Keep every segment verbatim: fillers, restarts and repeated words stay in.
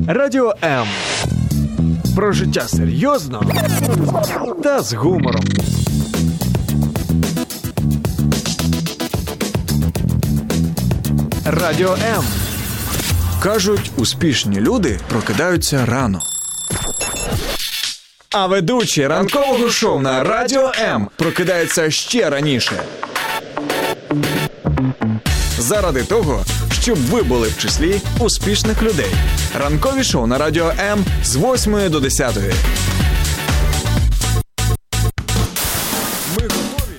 Радіо М. Про життя серйозно та з гумором. Радіо М. Кажуть, успішні люди прокидаються рано. А ведучий ранкового шоу на Радіо М прокидається ще раніше. Заради того, щоб ви були в числі успішних людей. Ранкові шоу на Радіо М з восьмої до десятої. Ми готові?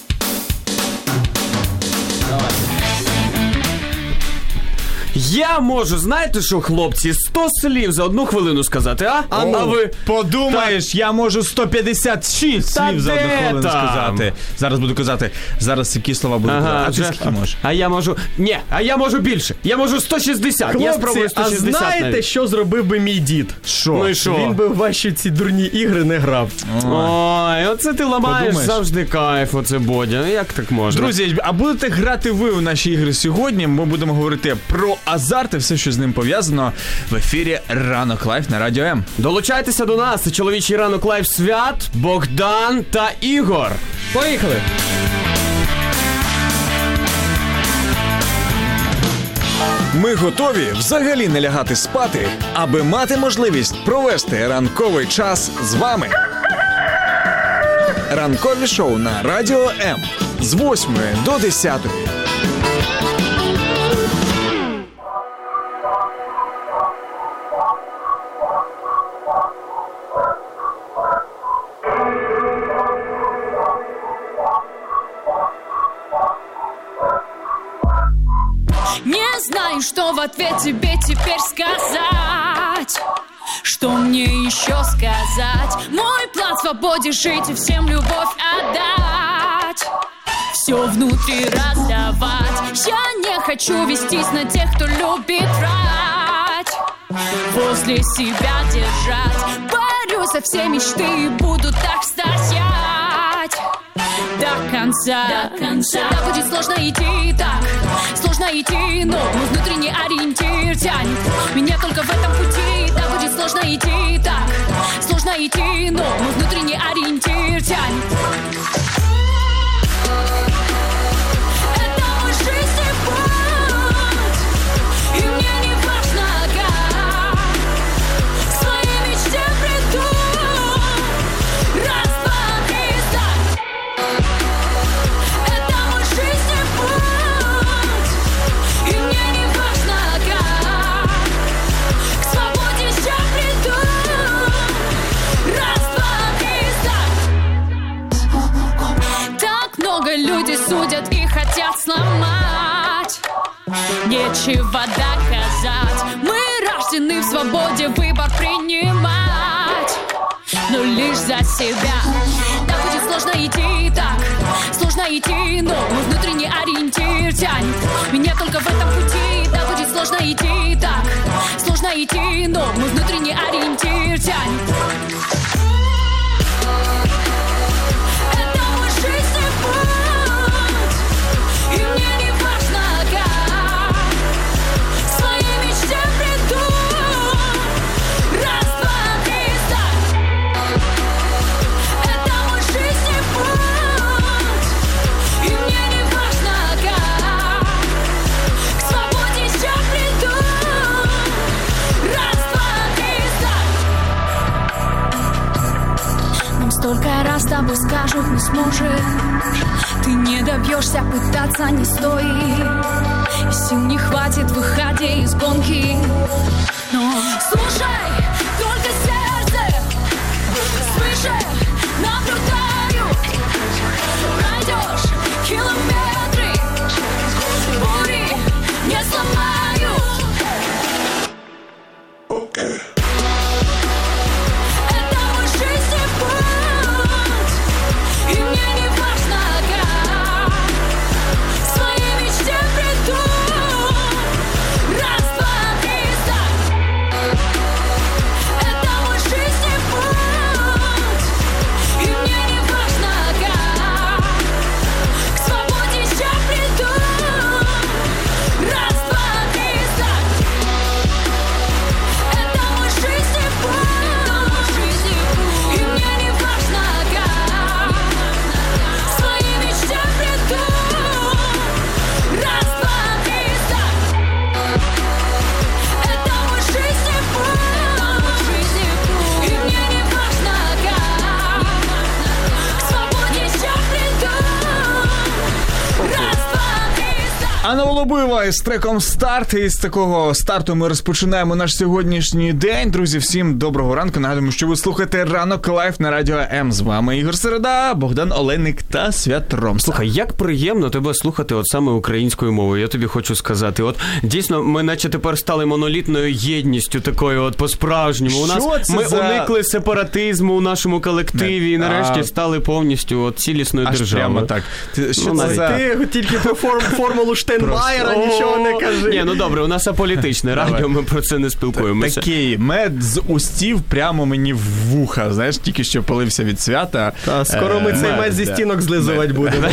Я можу, знаєте що, хлопці, сто слів за одну хвилину сказати, а? А, О, а ви подумаєш, та... я можу сто п'ятдесят шість Та слів за одну хвилину там? сказати. Зараз буду казати, зараз які слова буду ага, казати. А вже... ти скільки можеш? А я можу, ні, а я можу більше. Я можу сто шістдесят. Хлопці, я спробую сто шістдесят а знаєте, навіть. що зробив би мій дід? Що? Ну і що? Він би в ваші ці дурні ігри не грав. Ой, оце ти ламаєш Подумаєш? завжди кайф, оце Бодя. Ну як так можна? Друзі, а будете грати ви у наші ігри сьогодні? Ми будемо говорити про азарт і все, що з ним пов'язано в ефірі Ранок Лайф на Радіо М. Долучайтеся до нас, це чоловічий ранок лайф свят, Богдан та Ігор. Поїхали! Ми готові взагалі не лягати спати, аби мати можливість провести ранковий час з вами. Ранкові шоу на Радіо М з восьмої до десятої. Не знаю, что в ответ тебе теперь сказать. Что мне еще сказать? Мой план свободе жить и всем любовь отдать. Все внутри раздавать. Я не хочу вестись на тех, кто любит врать. Возле себя держать. Борюсь за все мечты и буду так стоять. До конца, до конца. Да, будет сложно идти так, сложно идти, но мой внутренний ориентир тянет меня только в этом пути. Да, будет сложно идти так, сложно идти, но мой внутренний ориентир тянет. Это мой жизненный путь, и мне не важно как. К своей мечте приду. Раз, два, три, старт. Это мой жизненный путь, и мне не важно как. К свободе я приду. Раз, два, три, старт. Так много людей судят и хотят сломать. Нечего доказать. Мы рождены в свободе выбор принимать. Но лишь за себя. Да, будет сложно идти так, сложно идти, но мой внутренний ориентир тянет меня только в этом пути. Да, будет сложно идти так, сложно идти, но мой внутренний ориентир тянет. Это мой жизненный путь, и мне не важно как. К своей мечте приду. Раз, два, три, старт. Это мой жизненный путь, и мне не важно как. К свободе я приду. Раз, два, три, старт. Нам столько раз с тобой скажут, не сможешь. Ты не добьешься, пытаться не стоит. И сил не хватит, выходи из гонки. Но слушай, только сердце свыше наблюдаю. Пройдешь километры, бури не сломаю. Это мой жизненный путь, и мне не важно как. К своей мечте приду. Раз, два, три, старт. Это мой жизненный путь, и мне не важно как. К свободе Анна Волобуєва із треком «Старт». І з такого старту ми розпочинаємо наш сьогоднішній день. Друзі, всім доброго ранку. Нагадуємо, що ви слухаєте «Ранок Лайф» на Радіо М. З вами Ігор Середа, Богдан Олейник та Свят Ромса. Слухай, як приємно тебе слухати от саме українською мовою, я тобі хочу сказати. От дійсно, ми наче тепер стали монолітною єдністю такою от по-справжньому. У нас ми за... уникли сепаратизму у нашому колективі Не. і нарешті а... стали повністю от цілісною Аж державою. Прямо так. Ти, що ну, це за... Ти тільки про форм, формулу Штейнмаєра нічого не кажи. Ні, ну добре, у нас аполітичне радіо, ми про це не спілкуємося. Такий мед з устів прямо мені в вуха, знаєш, тільки що полився від Свята. Та, скоро ми е, цей мед зі стінок злизувати будемо.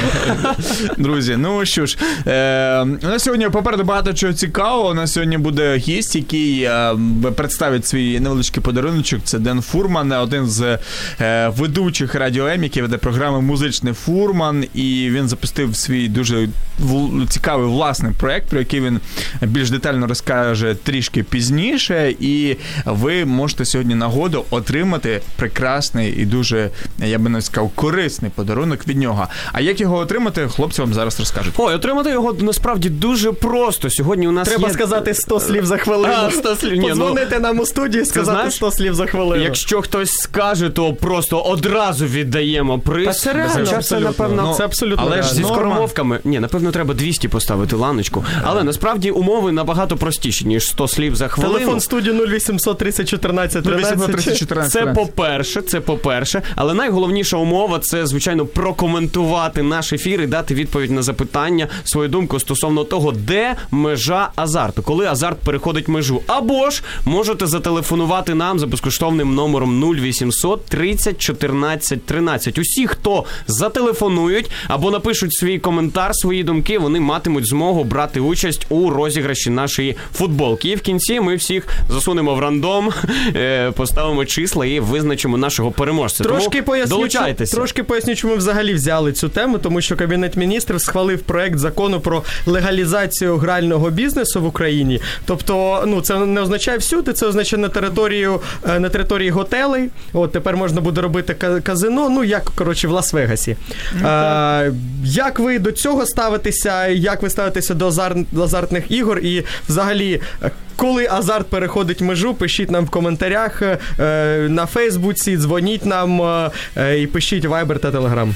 Друзі, ну що ж, е, у нас сьогодні попереду багато чого цікавого. У нас сьогодні буде гість, який е, представить свій невеличкий подаруночок. Це Ден Фурман, один з е, ведучих Радіо М, який веде програми «Музичний Фурман». І він запустив свій дуже в, цікавий власний проєкт, про який він більш детально розкаже трішки пізніше. І ви можете сьогодні нагоду отримати прекрасний і дуже, я би не сказав, корисний подарунок від нього. А як його отримати, хлопці вам зараз розкажуть. Ой, отримати його насправді дуже просто. Сьогодні у нас Треба є... сказати сто слів за хвилину. А, сто слів. Ні, Подзвонити ну, нам у студію і сказати знаєш, сто слів за хвилину. Якщо хтось скаже, то просто одразу віддаємо приз. Та це реально, Хоча абсолютно. Це, напевно, Ну, це абсолютно але реально. ж зі Норма. скоромовками. Ні, напевно, треба двісті поставити ланочку. Але насправді умови набагато простіші, ніж сто слів за хвилину. Телефон студії нуль вісімсот тридцять чотирнадцять тринадцять. Це по-перше, це по-перше. Але найголовніша умова – це, звичайно, прокоментувати наш ефір і дати відповідь на запитання, свою думку стосовно того, де межа азарту, коли азарт переходить межу. Або ж можете зателефонувати нам за безкоштовним номером нуль вісімсот тридцять чотирнадцять тринадцять. Усі, хто зателефонують або напишуть свій коментар, свої думки, вони матимуть змогу брати участь у розіграші нашої футболки. І в кінці ми всіх засунемо в рандом, поставимо числа і визначимо нашого переможця. Трошки поясню, долучайтеся. Трошки поясню, чому взагалі взяли цю тему, тому що Кабінет міністрів схвалив проект закону про легалізацію грального бізнесу в Україні. Тобто, ну, це не означає всюди, це означає на територію, на території готелей. От тепер можна буде робити казино, ну, як, коротше, в Лас-Вегасі. Mm-hmm. А, як ви до цього ставитеся, як ви ставитеся до азарт, азартних ігор і взагалі, коли азарт переходить межу, пишіть нам в коментарях е, на Фейсбуці, дзвоніть нам е, і пишіть Viber та Telegram.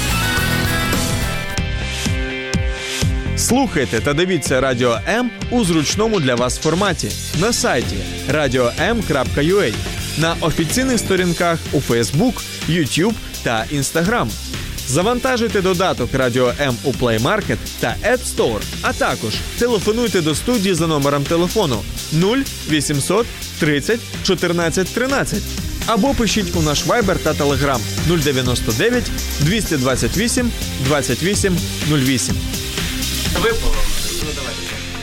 Слухайте та дивіться Радіо М у зручному для вас форматі на сайті радіо ем крапка ю а, на офіційних сторінках у Facebook, YouTube та Instagram. Завантажуйте додаток Радіо М у Play Market та App Store, а також телефонуйте до студії за номером телефону нуль вісімсот тридцять чотирнадцять тринадцять або пишіть у наш Viber та Telegram нуль дев'яносто дев'ять двісті двадцять вісім двадцять вісім нуль вісім. Випало. Ну, давайте.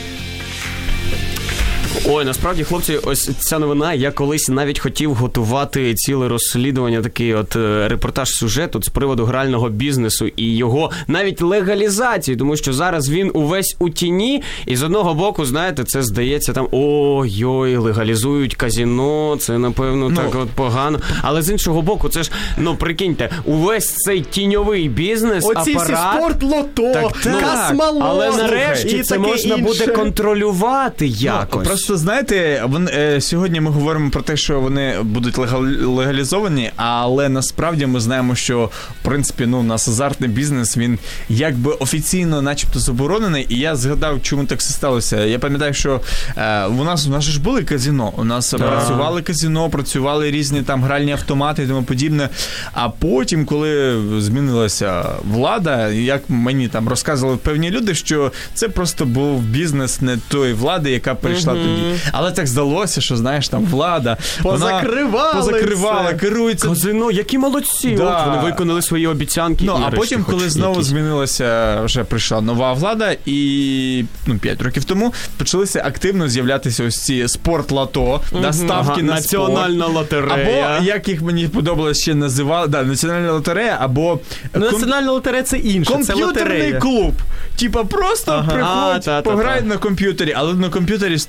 Ой, насправді, хлопці, ось ця новина, я колись навіть хотів готувати ціле розслідування, такий от репортаж сюжет от з приводу грального бізнесу і його навіть легалізації, тому що зараз він увесь у тіні, і з одного боку, знаєте, це здається там, ой-ой, легалізують казино, це, напевно, ну, так от погано, але з іншого боку, це ж, ну, прикиньте, увесь цей тіньовий бізнес, оці апарат... Оці спортлото, так, так, космолот, але нарешті і це можна інше. буде контролювати якось. Ну, просто, знаєте, вони, е, сьогодні ми говоримо про те, що вони будуть легалізовані, але насправді ми знаємо, що, в принципі, ну, у нас азартний бізнес, він якби офіційно начебто заборонений, і я згадав, чому так все сталося. Я пам'ятаю, що е, у нас, у нас ж були казино, у нас да. працювали казино, працювали різні там гральні автомати і тому подібне, а потім, коли змінилася влада, як мені там розказували певні люди, що це просто був бізнес не тої влади, яка прийшла mm-hmm. тоді. Але так здалося, що, знаєш, там влада, позакривали, вона позакривала, керується. Казино, які молодці, да. От вони виконали свої обіцянки. Ну, а потім, коли знову якісь. змінилася, вже прийшла нова влада, і, ну, п'ять років тому почалися активно з'являтися ось ці спортлото, mm-hmm. да, ставки ага, на національна спорт. лотерея. Або, як їх мені подобалось ще називали, да, національна лотерея, або... Ну, ком... національна лотерея це інше, це лотерея. Комп'ютерний клуб. Типа просто ага. приходь, а, пограють на комп'ютері, але на комп'ютері стоїть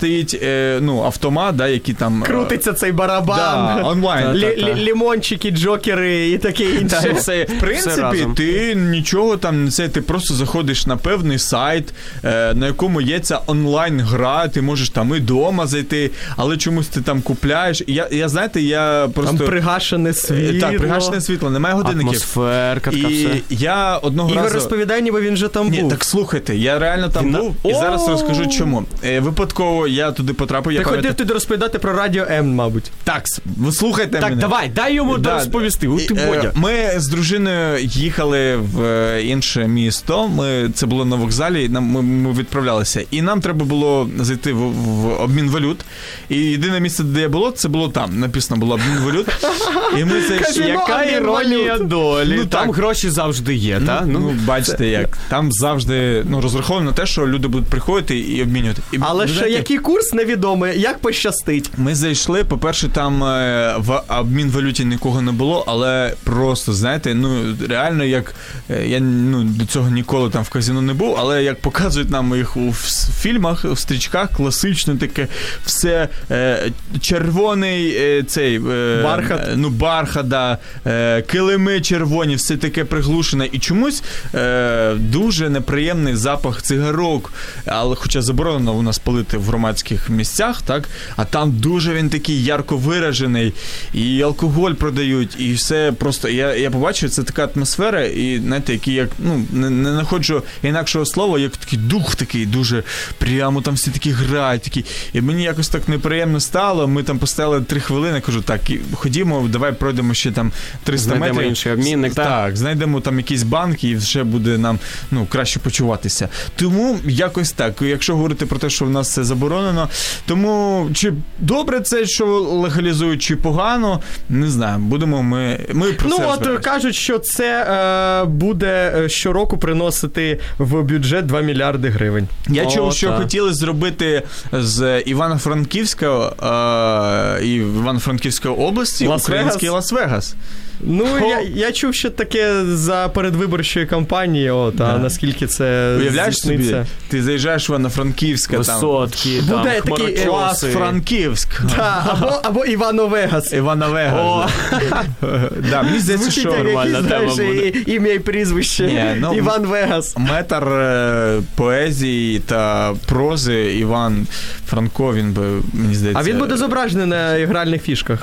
е, ну, автомат, да, який там... Крутиться цей барабан, да, онлайн. лі- Та, та, та. лі- лімончики, джокери і таке інше. Все, все, В принципі, разом. ти нічого там, це ти просто заходиш на певний сайт, е, на якому є ця онлайн-гра, ти можеш там і дома зайти, але чомусь ти там купляєш. Я, я знаєте, я просто... Там пригашене світло. Так, пригашене світло, немає годинників. Атмосферка така І все. я одного Ігор разу... розповідає, ніби він вже там Ні, був. так слухайте, я реально там Він на- був, і зараз О! розкажу чому. Е, випадково я туди потрапив, я Ти ходив пам'ятаю... туди розповідати про Радіо М, мабуть. Так, ви слухайте Так, мене. давай, дай йому Да, розповісти. У ти е, Бодя. Ми з дружиною їхали в е, інше місто. Ми, це було на вокзалі, нам, ми, ми відправлялися. І нам треба було зайти в, в обмін валют. І єдине місце, де я було, це було там. Написано було обмін валют. І ми зайшли. Казино, Яка обмін іронія валют. долі. Ну, Там так. гроші завжди є, Ну, так? ну, бачите, як. Там завжди ну, розраховано на те, що люди будуть приходити і обмінювати. І, Але ви ще знаєте, який курс невідомий, як пощастить. Ми зайшли, по-перше, там е, в обмін валюті нікого не було, але просто, знаєте, ну, реально, як, е, я ну, до цього ніколи там в казино не був, але як показують нам їх у ф- фільмах, у стрічках, класично таке, все е, червоний е, цей... Е, Бархат. е, ну, бархат, да, е, килими червоні, все таке приглушене. І чомусь е, дуже неприємний запах цигарок, але хоча заборонено у нас палити в громадських місцях, так, а там дуже він такий ярко виражений, і алкоголь продають, і все просто, я, я побачив, це така атмосфера, і, знаєте, який, як, ну, не, не знаходжу інакшого слова, як такий дух такий, дуже, прямо там всі такі грають, такі, і мені якось так неприємно стало, ми там постояли три хвилини, кажу, так, і ходімо, давай пройдемо ще там триста Знайдемо метрів. інший обмінник, так? Так, знайдемо там якийсь банк, і вже буде нам, ну, краще почуватися. Тому якось так, якщо говорити про те, що в нас це заборонено, тому чи добре це, що легалізують, чи погано, не знаю, будемо ми, ми про Ну, це от розберемося. кажуть, що це е, буде е, щороку приносити в бюджет два мільярди гривень. Я О, чув, що так. хотіли зробити з Івано-Франківська е, і Івано-Франківської області Лас-Вегас? український Лас-Вегас. Ну, я, я чув, що таке за передвиборчої кампанії, от, а Да. наскільки це Уявляєш собі, здійсниться. ти заїжджаєш в Івано-Франківська, там, Висотки, там, Буде такий, е, клас хмарочоси. Франківськ. Та, або, або Івано-Вегас. Івано-Вегас. О. Да, мені здається, Звучить що як нормальна якийсь, тема знаєш, буде. і- ім'я і прізвище. Ні, ну, Іван Вегас. метр е, поезії та прози Іван Франко, він би, мені здається... А він буде зображений на гральних фішках.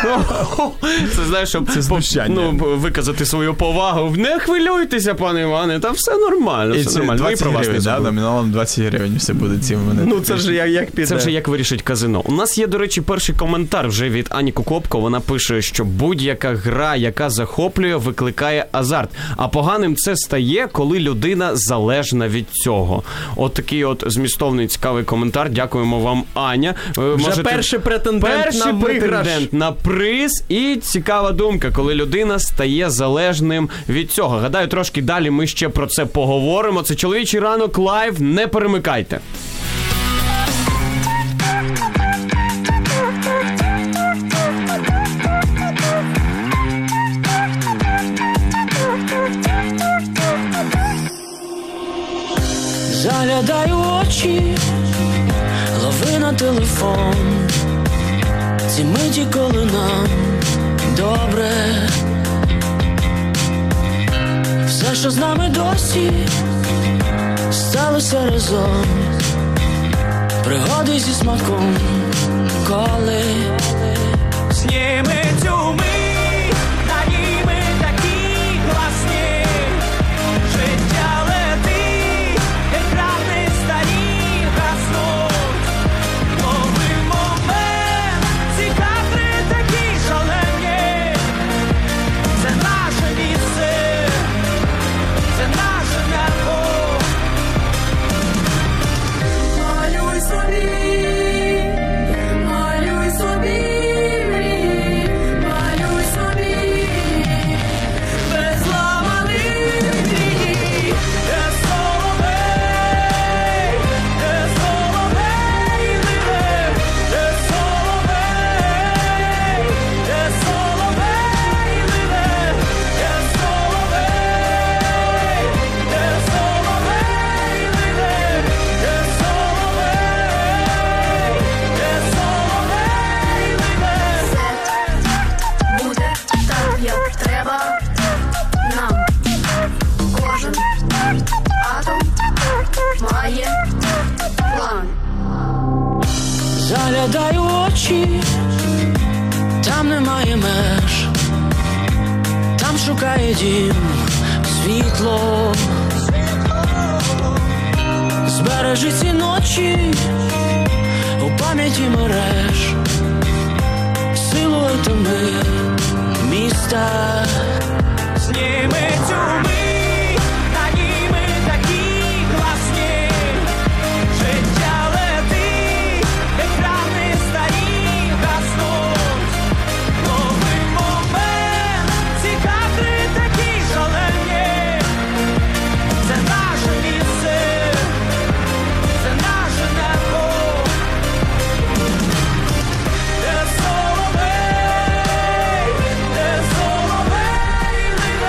Це, знаєш, щоб Це знущання. ну, виказати свою повагу. Не хвилюйтеся, пане Іване, там все нормально, І все це нормально. Ми двадцять про вас не гривень, да, забули. номіналом двадцять гривень все буде ці мене. Ну, це ж як, як піде. Це вже як вирішить казино. У нас є, до речі, перший коментар вже від Ані Кокопко. Вона пише, що будь-яка гра, яка захоплює, викликає азарт. А поганим це стає, коли людина залежна від цього. От такий от змістовний цікавий коментар. Дякуємо вам, Аня. Ви Вже можете- перший претендент Перший на виграш. претендент на приз і цікава думка, коли людина стає залежним від цього. Гадаю, трошки далі ми ще про це поговоримо. Це чоловічий ранок лайв. Не перемикайте. Заглядаю в очі, лови на телефон. Ці миті, коли нам добре. Все, що з нами досі сталося разом. Пригоди зі смаком, коли зніми цю мить, та ніби такі класні. Життя летить, екрани старі гаснуть. Лови момент, ці кадри такі шалені. Це наше місце, це наше небо. Малюй собі, малюй собі мрії, малюй заглядаю в очі, там немає меж, там шукає дім світло. Збережи ці ночі у пам'яті мереж, силуетами міста. Зніми цю мить, на ній ми такі класні. Життя летить, екрани старі гаснуть. Новий момент, ці кадри такі шалені. Це наше місце, це наше небо. Де соловей, де соловей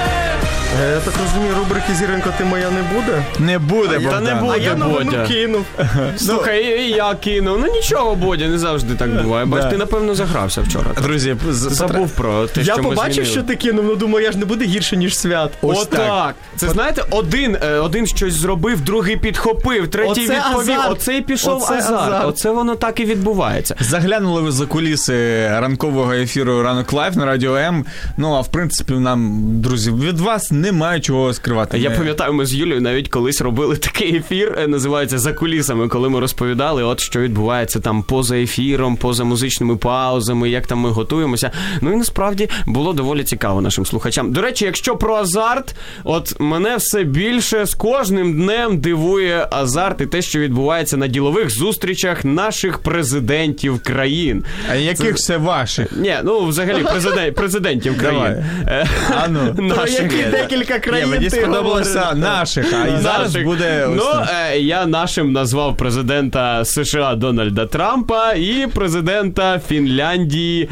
лине. Я так розумію, рубрики «Зіронько, ти моя» не буде? Не буде, Та Богдан. не буде, А я новину Бодя. кинув. Слухай, і, і я кинув. Ну нічого, Бодя, не завжди так буває. Бач, Да. ти, напевно, загрався вчора. Друзі, з- Забув про те, Я що ми побачив, змінили. що ти кинув, ну думаю, я ж не буде гірше, ніж Свят. Ось Отак. Це, знаєте, один, е, один щось зробив, другий підхопив, третій Оце відповів, азарт. оце і пішов Оце азарт. азарт. Оце воно так і відбувається. Заглянули ви за куліси ранкового ефіру «Ранок Лайв» на Радіо М. Ну, а в принципі, нам, друзі, від вас немає чого скривати. Я Ми- пам'ятаю, ми з Юлією навіть колись робили такий ефір, е, називається «За кулісами», коли ми розповідали, от що відбувається там поза ефіром, поза музичними паузами, як там ми готуємося. Ну і насправді було доволі цікаво нашим слухачам. До речі, якщо про азарт, от мене все більше з кожним днем дивує азарт і те, що відбувається на ділових зустрічах наших президентів країн. А яких це ваших? Ні, ну взагалі президент, президентів країн. Давай. Е, А ну. Про наших. які декілька Ні, країн мені ти сподобалося говориш? наших, а і зараз Наших. буде... ось Ну, так. е, я нашим назвав президента США Дональда Трампа і президента Фінляндії,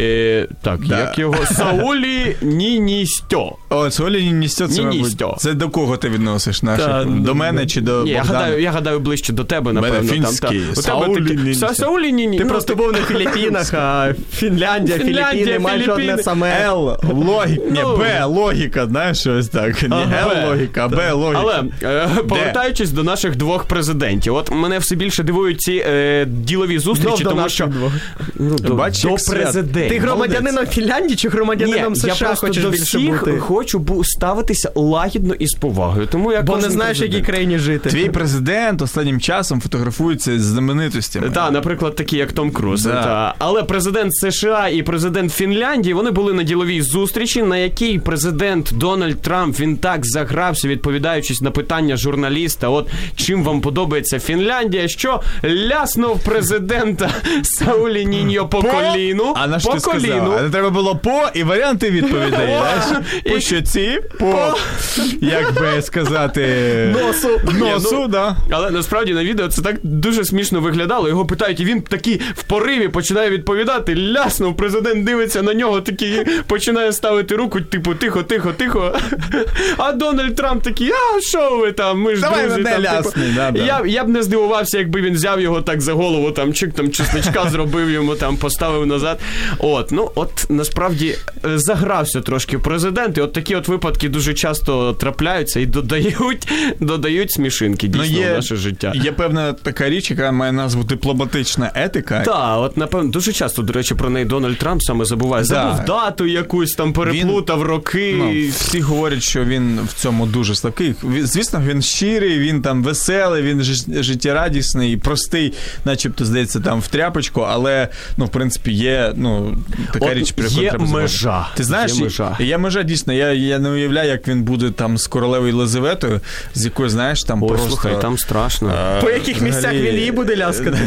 е, так, Да. як його, Саулі Ніністьо. О, Солі Ніністьо, це, Ніністьо. мабуть, це до кого ти відносиш наших? Та, до мене чи до Ні, я Богдана? гадаю, я гадаю, ближче до тебе, мене напевно. фінський. Там, та. У Саулі тебе такі- Ніністьо. Са- Саулі Ніні. Ти ну, просто був на Філіппінах, а Фінляндія, Фінляндія, Філіппіни, майже Філіппіни. одне саме. Л, логіка, ні, Ну. Б, логіка, знаєш, ось так. Не А, Л логіка, а Б логіка. Але е, повертаючись до наших двох президентів, от мене все більше дивують ці е, ділові зустрічі, Знов до тому наших що двох. ну, до, Бачиш, до як свят. президентів. Ти громадянином Фінляндії чи громадянином Ні, я США просто хочеш до більше всіх бути? хочу бу- ставитися лагідно і з повагою. Тому я Бо не кожен знаєш, в якій президент. країні жити. Твій президент останнім часом фотографується з знаменитостями. Так, наприклад, такі, як Том Круз. Да. Та. Але президент США і президент Фінляндії, вони були на діловій зустрічі, на якій президент Дональд Трамп, він так загрався, відповідаючись на питання журналіста, от чим вам подобається Фінляндія, що ляснув президента Саулі Ніньо по, коліну. А на що по ти коліну. сказав? А не треба було по і варіанти відповідей, знаєш? По І- щоці, по, як би сказати, Носу. носу, Ні, ну, да. Але насправді на відео це так дуже смішно виглядало. Його питають, і він такий в пориві починає відповідати. Ляснув, президент дивиться на нього, такий починає ставити руку, типу, тихо, тихо, тихо. А Дональд Трамп такий, а що ви там, ми ж Давай друзі. мене Там, лясни, типу, да, да. Я, я б не здивувався, якби він взяв його так за голову, там, чик, там, чесничка зробив йому, там, поставив назад. От, ну, от, насправді, е, загрався трошки президент, і от такі от випадки дуже часто трапляються і додають, додають смішинки, дійсно, Ну, є- в наше життя. Є певна така річ, яка має назву дипломатична етика. Так, от напевно, дуже часто, до речі, про неї Дональд Трамп саме забуває. Да. Забув дату якусь, там переплутав роки. Ну, всі говорять, що він в цьому дуже слабкий. Він- Звісно, він щирий, він там веселий, він жи- життєрадісний, простий, начебто, здається, там в тряпочку, але, ну, в принципі, є, ну, така От річ, про яку є треба забувати. межа. Ти знаєш, Є межа. є межа, дійсно. Я, я не уявляю, як він буде там з королевою Єлизаветою, з якою, знаєш, там Ой, просто... слухай, там страшно. е, По яких місцях він її буде ляскати?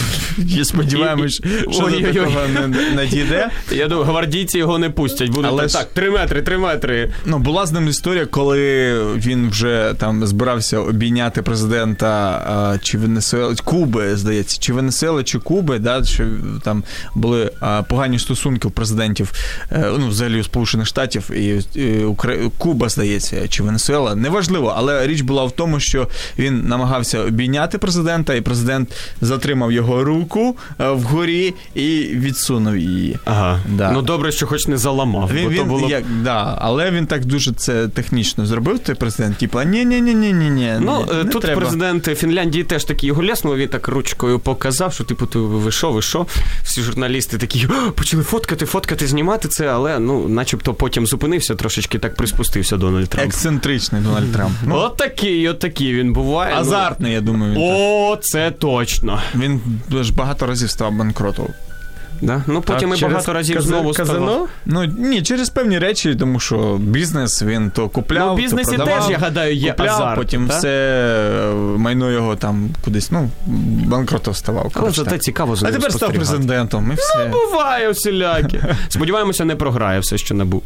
Я сподіваємось, І- і- що до ой-ой-ой. такого не надійде. Я думаю, гвардійці його не пустять. Будуть Але так, ж- так, три метри, три метри. Ну, була з ним історія, коли він вже там збирався обійняти президента а, чи Венесуели, Куби, здається, чи Венесуели, чи Куби, да, що там були а, погані стосунки у президентів, е, ну, взагалі у Сполучених Штатів і, і Укра... Куба, здається, чи Венесуела, неважливо, але річ була в тому, що він намагався обійняти президента, і президент затримав його руку е, вгорі і відсунув її. Ага. Да. Ну добре, що хоч не заламав, Він, бо то він, було... як, да, але він так дуже це це технічно зробив той президент? Типа, ні-ні-ні-ні-ні. Ну, не тут треба. президент Фінляндії теж таки його ляснув, він так ручкою показав, що типу, ти ви що, ви що? Всі журналісти такі почали фоткати, фоткати, знімати це, але, ну, начебто потім зупинився, трошечки так приспустився Дональд Трамп. Ексцентричний Дональд Трамп. Ну, От такий, от такий він буває. азартний, я думаю. Він, О, це точно. він ж багато разів став банкротом. Да? Ну, потім і багато разів кази- знову казино? ставав. Ну, ні, через певні речі, тому що бізнес, він то купляв, Ну, в бізнесі то продавав, теж, я гадаю, є купляв, азарт, потім та? все е, майно його там кудись, ну, банкротом ставав. Але коротше, зате так. цікаво за А ним тепер став спостерігати. президентом, і все. Буває усілякі. Сподіваємося, не програє все, що НАБУ.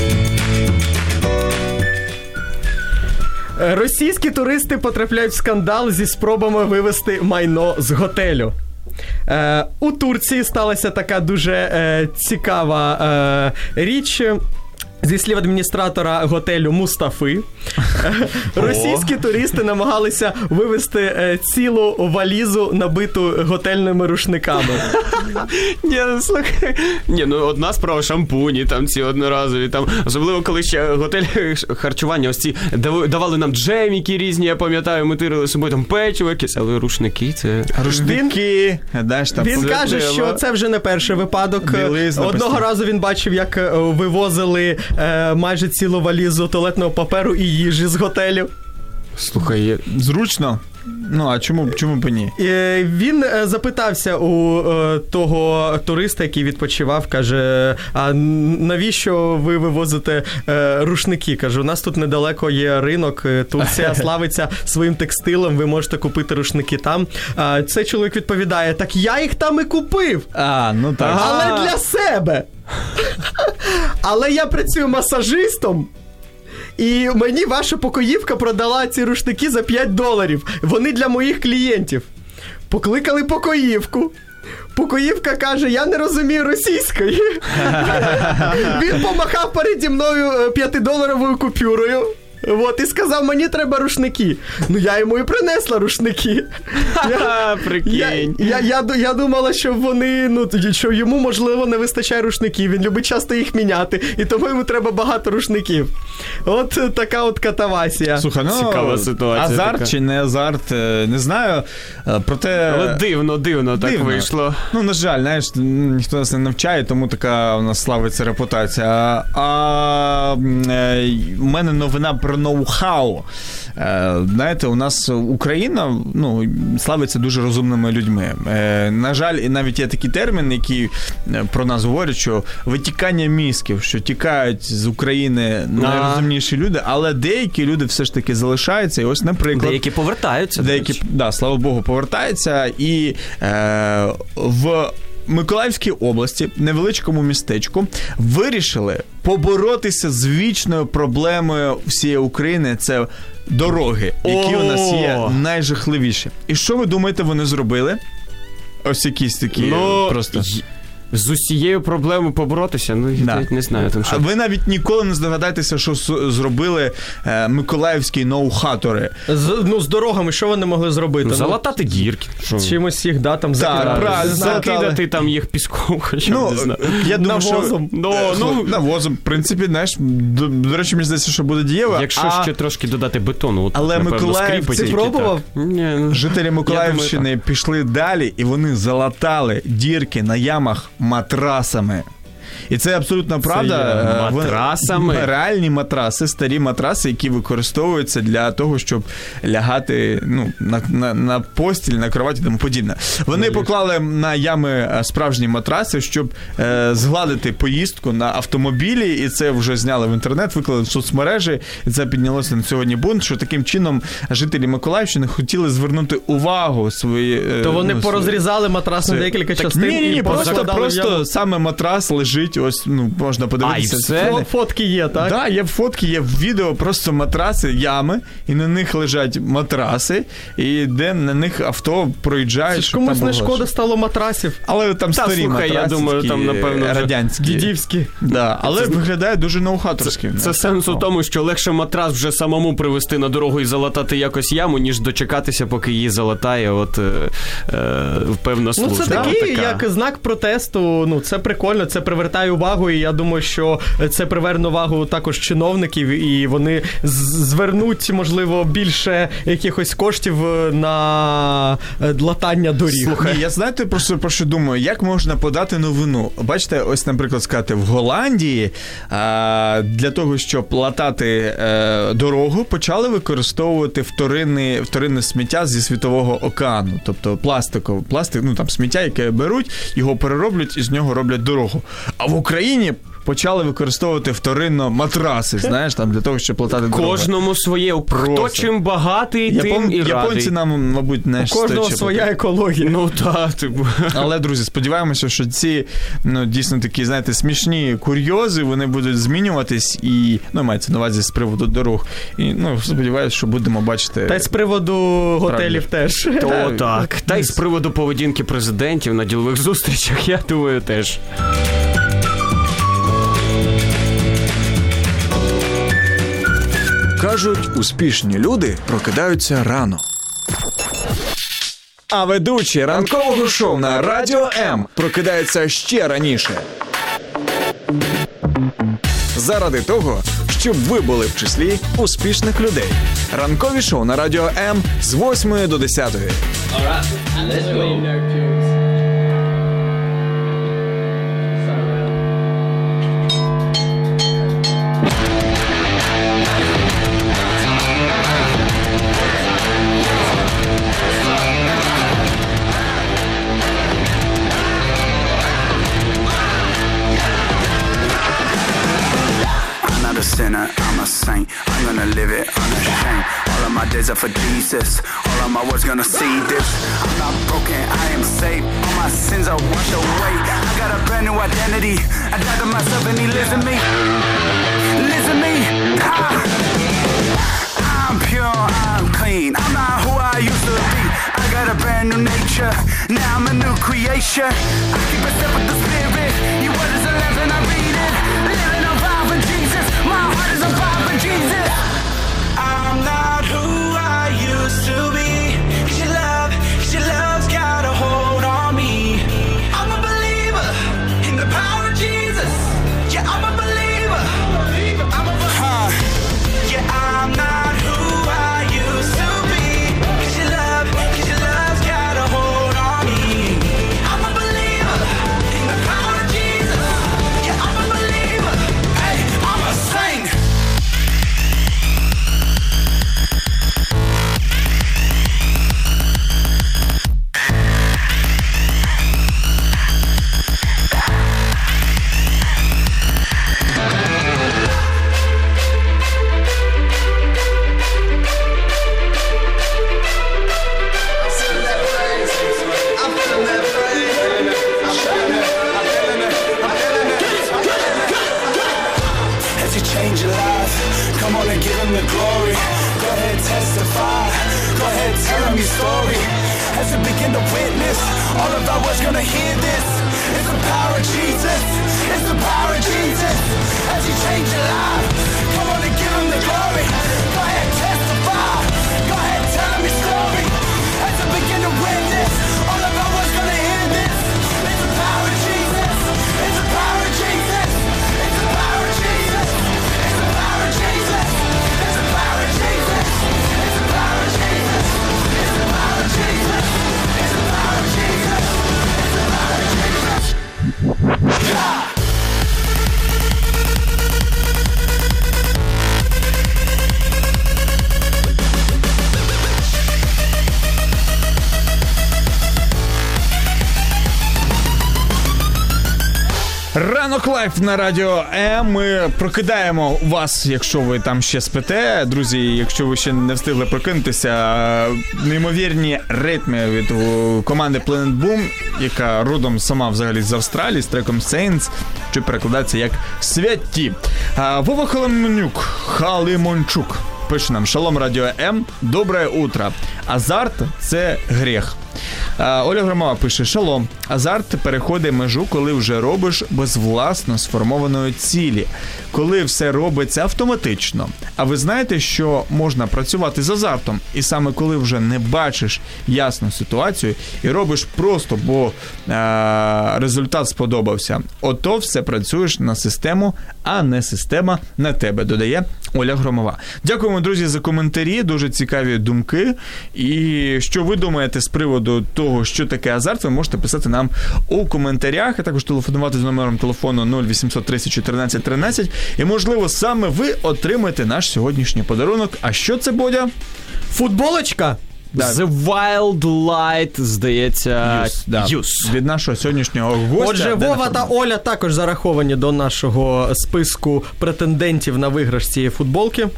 Російські туристи потрапляють в скандал зі спробами вивезти майно з готелю. Е, у Турції сталася така дуже е, цікава е, річ. Зі слів адміністратора готелю Мустафи, російські туристи намагалися вивезти е, цілу валізу, набиту готельними рушниками. Ні, ну слухай. Ні, ну одна справа шампуні, там ці одноразові, там, особливо коли ще готель харчування, ось ці дав- давали нам джеміки різні, я пам'ятаю, ми тирили з собою там печиво якесь, але рушники це... Рушники, знаєш, там... Він це каже, треба. що це вже не перший випадок. Білизна Одного постійно. разу він бачив, як е, вивозили е, майже цілу валізу туалетного паперу і їжі з готелю. Слухай, є... Зручно. Ну, а чому, чому б і ні? Е, Він е, запитався у е, того туриста, який відпочивав, каже, а навіщо ви вивозите е, рушники? Каже, у нас тут недалеко є ринок, е, Турція славиться своїм текстилем, ви можете купити рушники там. А цей чоловік відповідає, так я їх там і купив, А, ну так. але для себе. Але я працюю масажистом, і мені ваша покоївка продала ці рушники за п'ять доларів. Вони для моїх клієнтів. Покликали покоївку. Покоївка каже, я не розумію російської. Він помахав переді мною п'ятидоларовою купюрою. От, і сказав, мені треба рушники. Ну, я йому і принесла рушники. Ха, прикинь. Я, я, я, я думала, що вони, ну, що йому, можливо, не вистачає рушників. Він любить часто їх міняти, і тому йому треба багато рушників. От така от катавасія. Слухай, ну, Цікава ситуація азарт така. чи не азарт, е, не знаю. Е, Проте... Але дивно, дивно так Дивно. вийшло. Ну, на жаль, знаєш, ніхто нас не навчає, тому така у нас славиться репутація. А, а е, у мене новина про ноу-хау. Е, знаєте, у нас Україна, ну, славиться дуже розумними людьми. Е, на жаль, і навіть є такий термін, який про нас говорять, що витікання мізків, що тікають з України найрозумніші люди, але деякі люди все ж таки залишаються. І ось, наприклад... Деякі повертаються. Деякі, да, слава Богу, повертаються. І е, в Миколаївській області, невеличкому містечку, вирішили поборотися з вічною проблемою всієї України. Це дороги, які О! у нас є найжахливіші. І що ви думаєте, вони зробили? Ось якісь такі Ну, просто... й- з усією проблемою поборотися, ну, я Да. навіть не знаю. Там, А що... ви навіть ніколи не здогадаєтеся, що с- зробили е, миколаївські ноу-хатори. З, ну, з дорогами, що вони могли зробити? Ну, залатати дірки. Що? Чимось їх, да, там закидати. правильно. Закидати там їх піском, хоча б, Ну, не знаю. я думаю, що... Навозом. Ну, Е, ну, навозом, в принципі, знаєш, до, до речі, мені здається, що буде дієво. Якщо а ще трошки додати бетону, от, Але напевно, Миколаїв- скріпить Ти тільки пробував? так. Ні, ну. жителі Миколаївщини Я думаю, пішли далі, і вони залатали дірки на ямах матрасами. І це абсолютно правда. є Е, вони- матрасами? Реальні матраси, старі матраси, які використовуються для того, щоб лягати, ну, на, на, на постіль, на кроваті і тому подібне. Вони поклали на ями е, справжні матраси, щоб е, згладити поїздку на автомобілі, і це вже зняли в інтернет, виклали в соцмережі, і це піднялося на сьогодні бунт, що таким чином жителі Миколаївщини хотіли звернути увагу свої... е, То вони ну, порозрізали матрас на це- декілька Так, частин ні, ні, ні, і просто, позакладали в просто яму. саме матрас лежить, ось, ну, можна подивитися. А, і все? Фо- Фотки є, так? Да, є фотки, є відео, просто матраси, ями, і на них лежать матраси, і де на них авто проїжджають. Це ж щоб комусь там не було шкода що. стало матрасів. Але там Та, старі слухай, я матраси, думаю, такі, там, напевно, вже радянські. Дідівські. Да, але виглядає дуже ноухаторськи. Це сенс у тому, що легше матрас вже самому привезти на дорогу і залатати якось яму, ніж дочекатися, поки її залатає от, е, е, певна служба. Ну, це Да, такий, така. як знак протесту, ну, це прикольно, це приверне звертає увагу, і я думаю, що це приверне увагу також чиновників, і вони звернуть, можливо, більше якихось коштів на латання доріг. Слухай, я знаєте, просто про що думаю, як можна подати новину? Бачите, ось, наприклад, сказати, в Голландії а, для того, щоб латати а, дорогу, почали використовувати вторинне, вторинне сміття зі Світового океану, тобто пластикове, пластик, ну там сміття, яке беруть, його перероблять і з нього роблять дорогу. А в Україні почали використовувати вторинно матраси, знаєш, там для того, щоб латати дорогу. Кожному своє. Хто чим багатий, Япон... тим і радий. Японці нам, мабуть, не У кожного своя екологія. Ну так. Типу. Але, друзі, сподіваємося, що ці, ну, дійсно такі, знаєте, смішні курйози, вони будуть змінюватись і, ну, мається на увазі з приводу дорог. І, ну, сподіваюся, що будемо бачити... Та й з приводу готелів теж. То так. так. Та й з приводу поведінки президентів на ділових зустрічах, я думаю, теж. Кажуть, успішні люди прокидаються рано. А ведучий ранкового шоу на Радіо М прокидається ще раніше. Заради того, щоб ви були в числі успішних людей. Ранкові шоу на Радіо М з восьмої до десятої. Sinner, I'm a saint. I'm gonna live it unashamed. All of my days are for Jesus. All of my words gonna see this. I'm not broken, I am saved. All my sins are washed away. I got a brand new identity. I died to myself and he lives in me. Lives in me. Ah. I'm pure, I'm clean. I'm not who I used to be. I got a brand new nature. Now I'm a new creation. I keep a step with the spirit. Your word is a lamp and I read it. Living on fire for Jesus. My heart is on fire for Jesus. I'm not who I used to be. Cause your love, cause your love's got a hold on me. I'm a believer in the power of Jesus. Yeah, I'm a believer. I'm a believer. Huh. Yeah, I'm not who I used to be. Cause your love, cause your love's got a hold on me. I'm a believer in the power of Jesus. Yeah, I'm a believer. Hey, I'm a saint. As you change your life, come on and give him the glory. Go ahead, testify. Go ahead, tell him your story. As we begin to witness, all of our world's gonna hear this. It's the power of Jesus. It's the power of Jesus. As you change your life, come on and give him the glory. Go ahead, testify. Go ahead, tell him your story. As we begin to witness, all of our world's gonna hear this. It's the power of Jesus. It's the power of Jesus. It's the power of Jesus. It's the power of Jesus. It's the power of Jesus. It's the power of Jesus. It's the power of Jesus. It's the power of Jesus. It's the power of Jesus. Yeah! Ранок лайф на Радіо М. Ми прокидаємо вас, якщо ви там ще спите. Друзі, якщо ви ще не встигли прокинутися, неймовірні ритми від команди Planet Boom, яка родом сама взагалі з Австралії, з треком Saints, що перекладається як «Святі». Вова Халимонюк, Халимончук пише нам: «Шалом, Радіо М, добре утро. Азарт – це гріх». А, Оля Громова пише: шалом, азарт переходить межу, коли вже робиш без власно сформованої цілі, коли все робиться автоматично. А ви знаєте, що можна працювати з азартом, і саме коли вже не бачиш ясну ситуацію і робиш просто, бо а, результат сподобався. Ото все працюєш на систему, а не система на тебе, додає Оля Громова. Дякуємо, друзі, за коментарі, дуже цікаві думки. І що ви думаєте з приводу того, що таке азарт, ви можете писати нам у коментарях, а також телефонувати з номером телефону нуль вісімсот тридцять чотирнадцять тринадцять. І, можливо, саме ви отримаєте наш сьогоднішній подарунок. А що це, Бодя? Футболочка? Да. The Wild Light, здається, Use, да. Use. Від нашого сьогоднішнього гостя. Отже, Вова та Оля також зараховані до нашого списку претендентів на виграш цієї футболки.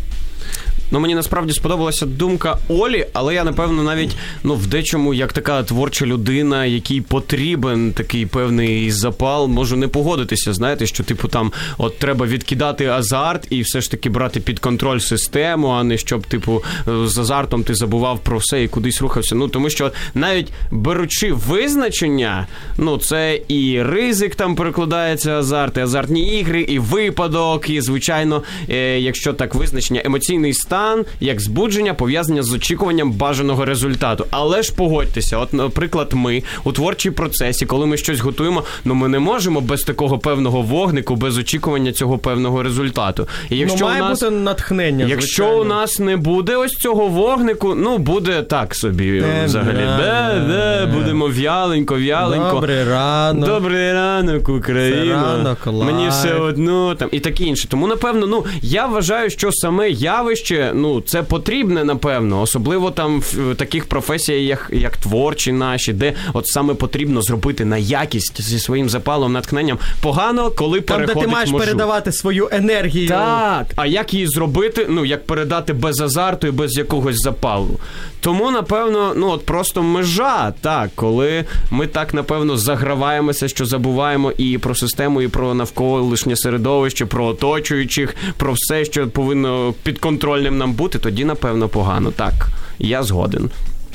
Ну, мені насправді сподобалася думка Олі, але я, напевно, навіть, ну, в дечому, як така творча людина, якій потрібен такий певний запал, можу не погодитися, знаєте, що, типу, там, от треба відкидати азарт і все ж таки брати під контроль систему, а не щоб, типу, з азартом ти забував про все і кудись рухався. Ну, тому що навіть беручи визначення, ну, це і ризик там перекладається, азарт, і азартні ігри, і випадок, і, звичайно, е, якщо так визначення, емоційний стан, як збудження, пов'язання з очікуванням бажаного результату. Але ж погодьтеся, от, наприклад, ми у творчій процесі, коли ми щось готуємо, ну ми не можемо без такого певного вогнику, без очікування цього певного результату. І якщо ну, має у нас, бути натхнення, якщо звичайно. у нас не буде ось цього вогнику, ну буде так собі Не, взагалі. не, Де, де, не. будемо в'яленько, в'яленько. Добрий ранок. Добрий ранок, Україно. Ранок, Мені лайф. все одно там і таке інше. Тому, напевно, ну я вважаю, що саме явище, ну, це потрібне, напевно, особливо там в таких професіях, як, як творчі наші, де от саме потрібно зробити на якість зі своїм запалом, натхненням. Погано, коли Там, переходить де ти маєш межу. передавати свою енергію. Так, а як її зробити, ну, як передати без азарту і без якогось запалу. Тому, напевно, ну, от просто межа, так, коли ми так, напевно, заграваємося, що забуваємо і про систему, і про навколишнє середовище, про оточуючих, про все, що повинно підконтрольним нам бути, тоді, напевно, погано. Так, я згоден.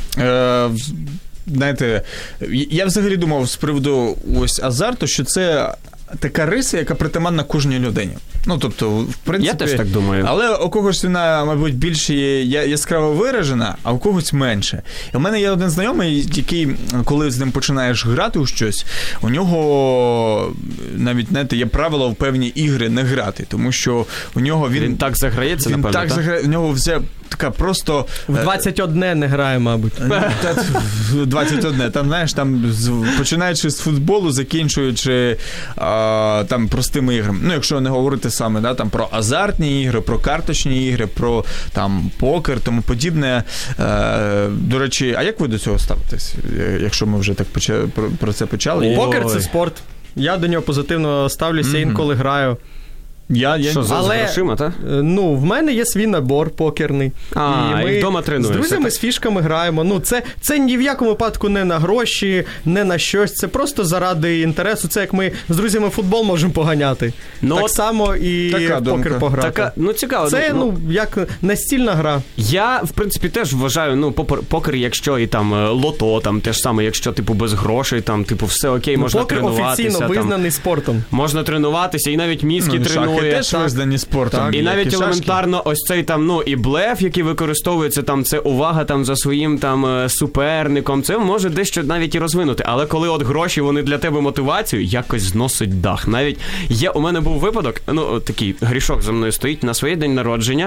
Е, знаєте, я взагалі думав з приводу ось азарту, що це така риса, яка притаманна кожній людині. Ну, тобто, в принципі... Я теж так думаю. Але у когось вона, мабуть, більш яскраво виражена, а у когось менше. І у мене є один знайомий, який, коли з ним починаєш грати у щось, у нього навіть, знаєте, є правило в певні ігри не грати, тому що у нього він... Він так заграється, він напевно, так так? заграє, у нього все така просто... В двадцять одне не грає, мабуть. Та, двадцять одне. Там, знаєш, там починаючи з футболу, закінчуючи а, там простими іграми. Ну, якщо не говорити саме, да, там про азартні ігри, про карточні ігри, про там покер, тому подібне. Е, до речі, а як ви до цього ставитесь, якщо ми вже так почали, про, про це почали? Покер – це спорт. Я до нього позитивно ставлюся, mm-hmm. інколи граю. Я, я... Що, за Але, грошима, так? Ну, в мене є свій набор покерний. А, і ми і вдома тренуєшся. з друзями, з фішками граємо. Ну, це, це ні в якому випадку не на гроші, не на щось. Це просто заради інтересу. Це як ми з друзями футбол можемо поганяти. Ну, так от само і така в думка. покер пограти. Така, ну, цікаво. Це, ну, як настільна гра. Я, в принципі, теж вважаю, ну, покер, покер, якщо і там лото, там, те ж саме, якщо, типу, без грошей, там, типу, все окей, Ну, можна покер тренуватися. офіційно там, визнаний спортом. можна тренуватися, і навіть Міський Ну, тренує. шахи теж Так. визнані спортом. І як навіть шашки. елементарно ось цей там, ну, і блеф, який використовується, там, це увага там за своїм там суперником, це може дещо навіть і розвинути. Але коли от гроші, вони для тебе мотивацію, якось зносить дах. Навіть є, у мене був випадок, ну, такий грішок за мною стоїть, на своє день народження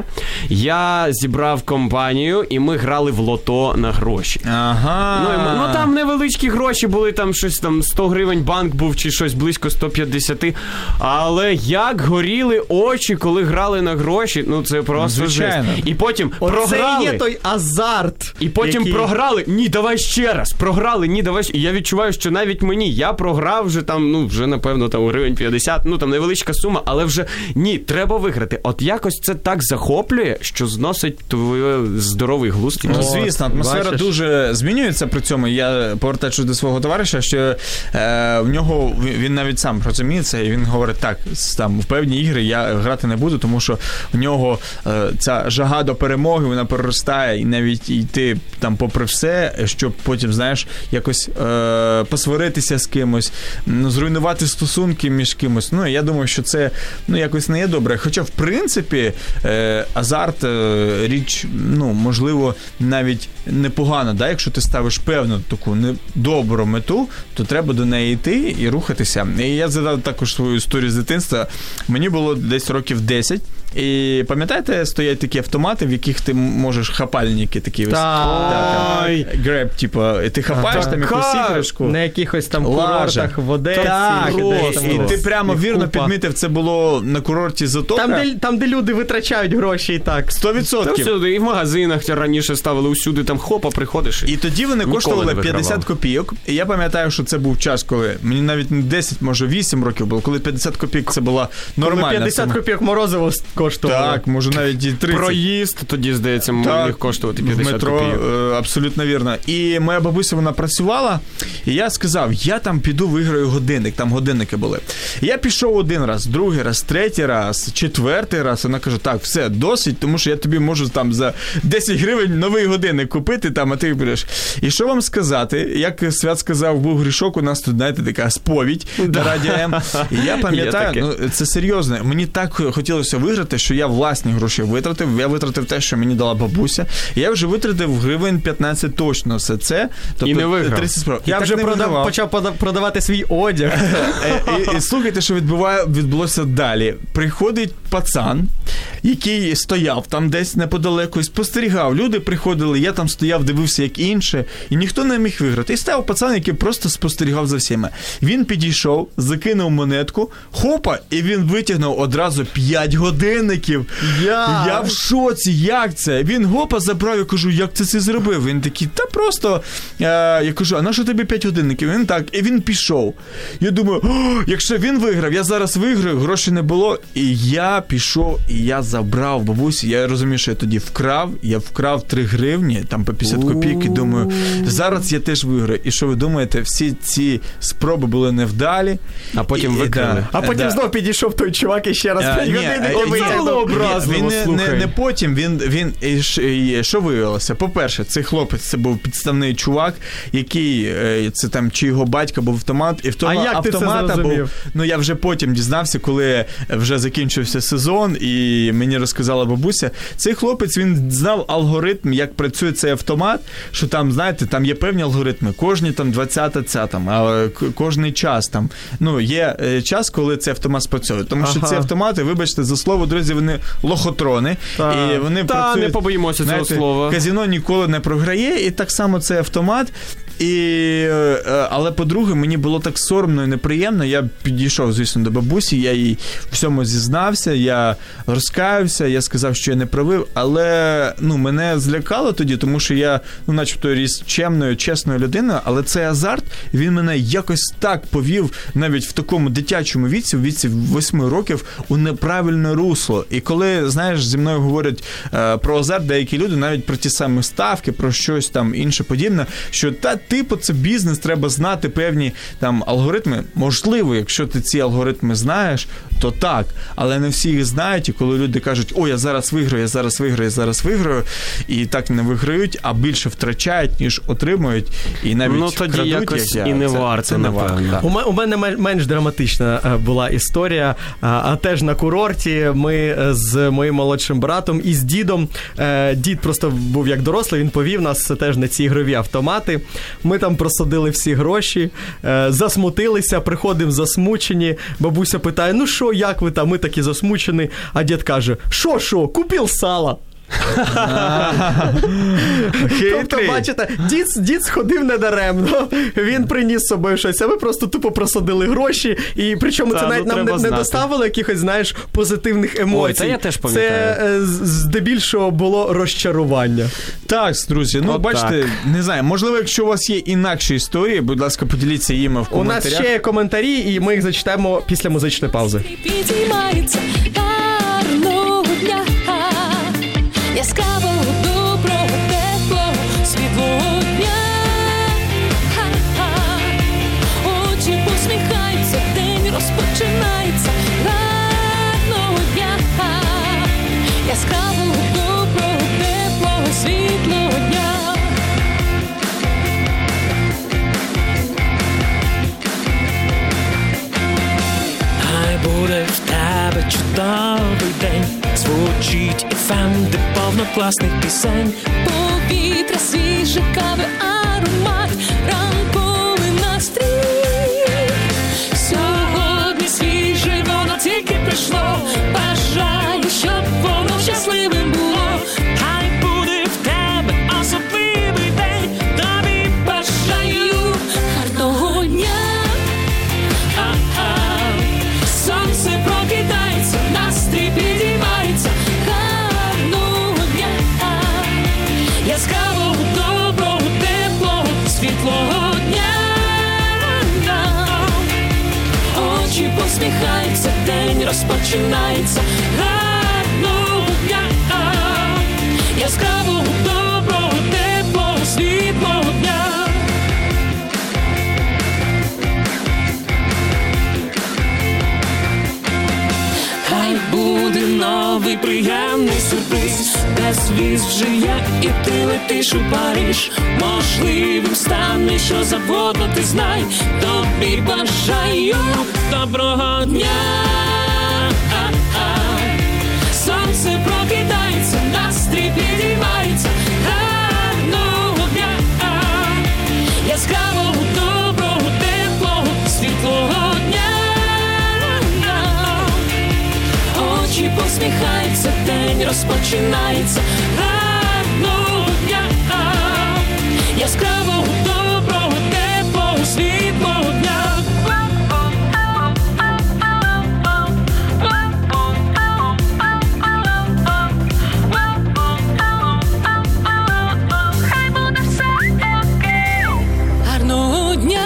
я зібрав компанію, і ми грали в лото на гроші. Ага. Ну, і, ну, там невеличкі гроші були, там щось там сто гривень банк був, чи щось близько сто п'ятдесят. Але як горіли очі, коли грали на гроші, ну це просто Звичайно. жесть. І потім Оце програли. є той азарт. І потім який... програли. Ні, давай ще раз. Програли, ні, давай ще. І я відчуваю, що навіть мені, я програв вже там, ну, вже, напевно, там гривень п'ятдесят, ну, там невеличка сума, але вже, ні, треба виграти. От якось це так захоплює, що зносить твій здоровий глузд. Ну, звісно, атмосфера бачиш? дуже змінюється при цьому. Я повертаючись до свого товариша, що е, в нього, він навіть сам розуміє це, і він говорить, так, там, в певні ігри ігри я грати не буду, тому що в нього е, ця жага до перемоги, вона переростає, і навіть йти там попри все, щоб потім, знаєш, якось е, посваритися з кимось, ну, зруйнувати стосунки між кимось. Ну, я думаю, що це, ну, якось не є добре. Хоча, в принципі, е, азарт е, річ, ну, можливо, навіть непогана, да? Якщо ти ставиш певну таку недобру мету, то треба до неї йти і рухатися. І я згадав також свою історію з дитинства. Мені було десь років десять, і пам'ятаєте, стоять такі автомати, в яких ти можеш хапальники такі ось. Греб, типу, і ти хапаєш там якусь іграшку. На якихось там курортах в Одесі. Так, і, і ти прямо і вірно купа. підмітив, це було на курорті Затока. Там де, там, де люди витрачають гроші і так. сто відсотків. Та всюди, і в магазинах раніше ставили усюди, там хопа, приходиш. І тоді вони Ніколи коштували не п'ятдесят вигравав. копійок. І я пам'ятаю, що це був час, коли мені навіть не десять, може вісім років було, коли п'ятдесят копійок це була нормальна п'ятдесят сума. копійок морозиво коштувало. Так, може навіть і тридцять. Проїзд тоді, здається, міг коштувати в п'ятдесят метро, копійок. е, абсолютно вірно. І моя бабуся, вона працювала, і я сказав, я там піду виграю годинник, там годинники були. І я пішов один раз, другий раз, третій раз, четвертий раз, вона каже, так, все, досить, тому що я тобі можу там за десять гривень новий годинник купити, там, а ти береш. І що вам сказати, як Свят сказав, був грішок, у нас тут, знаєте, така сповідь на Радіо М. І я пам'ятаю, ну, це серйозно, мені так хотілося виграти, що я власні гроші витратив, я витратив те, що мені дала бабуся, і я вже витратив гривень п'ятнадцять точно все це. Тобто, і не виграв. тридцять справ. Я і вже не продав, почав пода- продавати свій одяг. і, і, і слухайте, що відбуває, відбулося далі. Приходить пацан, який стояв там десь неподалеку і спостерігав. Люди приходили, я там стояв, дивився як інше, і ніхто не міг виграти. І став пацан, який просто спостерігав за всіма. Він підійшов, закинув монетку, хопа, і він витягнув одразу п'ять годинників. Я, я в шоці, як це? Він гопа забрав, я кажу, як це це зробив? Він такий, та просто, е, я кажу, а на що тобі п'ять годинників? Він так, і він пішов. Я думаю, якщо він виграв, я зараз виграю, грошей не було. І я пішов, і я забрав бабусі, я розумію, що я тоді вкрав, я вкрав три гривні, там по п'ятдесят копійок, і думаю, зараз я теж виграю. І що ви думаєте, всі ці спроби були невдалі. А потім і, викрили. Да, а потім да. знов підійшов той чувак і ще раз А, п'ять ні, годинників ні, витягнув. він, він не, не, не потім, він, він і, ш- і, що виявилося? По-перше, цей хлопець, це був підставний чувак, який, е, це там, чи його батька був автомат, і в тому А як ти це автомата зрозумів? був, ну я вже потім дізнався, коли вже закінчився сезон, і мені розказала бабуся, цей хлопець, він знав алгоритм, як працює цей автомат, що там, знаєте, там є певні алгоритми, кожні там двадцята ця там, а к- кожний час там, ну, є е, час, коли цей автомат спрацьовує, тому що Ага. ці автомати, вибачте за слово, друзі, вони лохотрони, Так. і вони Та, працюють, не побоїмося цього знаєте, слова. казино ніколи не програє, і так само цей автомат. І, е, але, по-друге, мені було так соромно і неприємно. Я підійшов, звісно, до бабусі, я їй всьому зізнався, я розкаявся, я сказав, що я не правий, але ну, мене злякало тоді, тому що я, ну, начебто, ріс чемною, чесною людиною, але цей азарт, він мене якось так повів, навіть в такому дитячому віці, в віці восьми років, у неправильне русло. І коли, знаєш, зі мною говорять е, про азарт деякі люди, навіть про ті самі ставки, про щось там інше подібне, що та типу це бізнес, треба знати певні там алгоритми. Можливо, якщо ти ці алгоритми знаєш, то так, але не всі їх знають, і коли люди кажуть, о, я зараз виграю, я зараз виграю, я зараз виграю, і так не виграють, а більше втрачають, ніж отримують, і навіть ну, тоді крадуть, якось як я. і не Це- варто, це не варто. напевно. Так. У мене, у мене мен- менш драматична е, була історія, а, а теж на курорті ми е, з моїм молодшим братом і з дідом, е, дід просто був як дорослий, він повів нас теж на ці ігрові автомати. Ми там просадили всі гроші, е, засмутилися, приходимо засмучені, бабуся питає, ну що, як ви там, ми такі засмучені, а дід каже, що, що, купив сало. Тобто, бачите, дід, дід сходив недаремно, він приніс з собою щось, а ви просто тупо просадили гроші, і причому Та, це навіть ну, нам треба не, не знати. доставило якихось, знаєш, позитивних емоцій. Ой, та я теж пам'ятаю. Це е, з- здебільшого було розчарування. Так, друзі, ну От бачите, так. не знаю, можливо, якщо у вас є інакші історії, будь ласка, поділіться їми в У нас коментарях. ще є коментарі, і ми їх зачитаємо після музичної паузи. Підіймається гарного дня, яскравого, доброго, теплого, світлого дня. Ха-ха. Очі посміхаються, день розпочинається гарно. чудовий день. Звучить еф ем, де повно класних пісень. Повітря свіже, кави, аромат, ранковий настрій. Сьогодні свіже, воно тільки прийшло. Бажаю, щоб воно щасливим було. Хай буде в тебе особливий день. Тобі бажаю Гарного дня. Сонце прокидається, настрій підіймається. Гарного дня. Яскравого, доброго, теплого, світлого дня. Очі посміхаються, день розпочинається. Гарного дня. Яскравого, доброго, теплого, світлого дня. Хай буде новий приємний сюрприз, безвіз вже є, і ти летиш у Париж. Можливим стане, що завгодно ти знай. Тобі бажаю доброго дня. Сонце прокидається, настрій підіймається. Гарного дня. Яскравого, доброго, теплого, світлого дня. Очі посміхаються, день розпочинається. Гарного дня. Яскравого, доброго, теплого, світлого дня. Хай буде все окей. Гарного дня.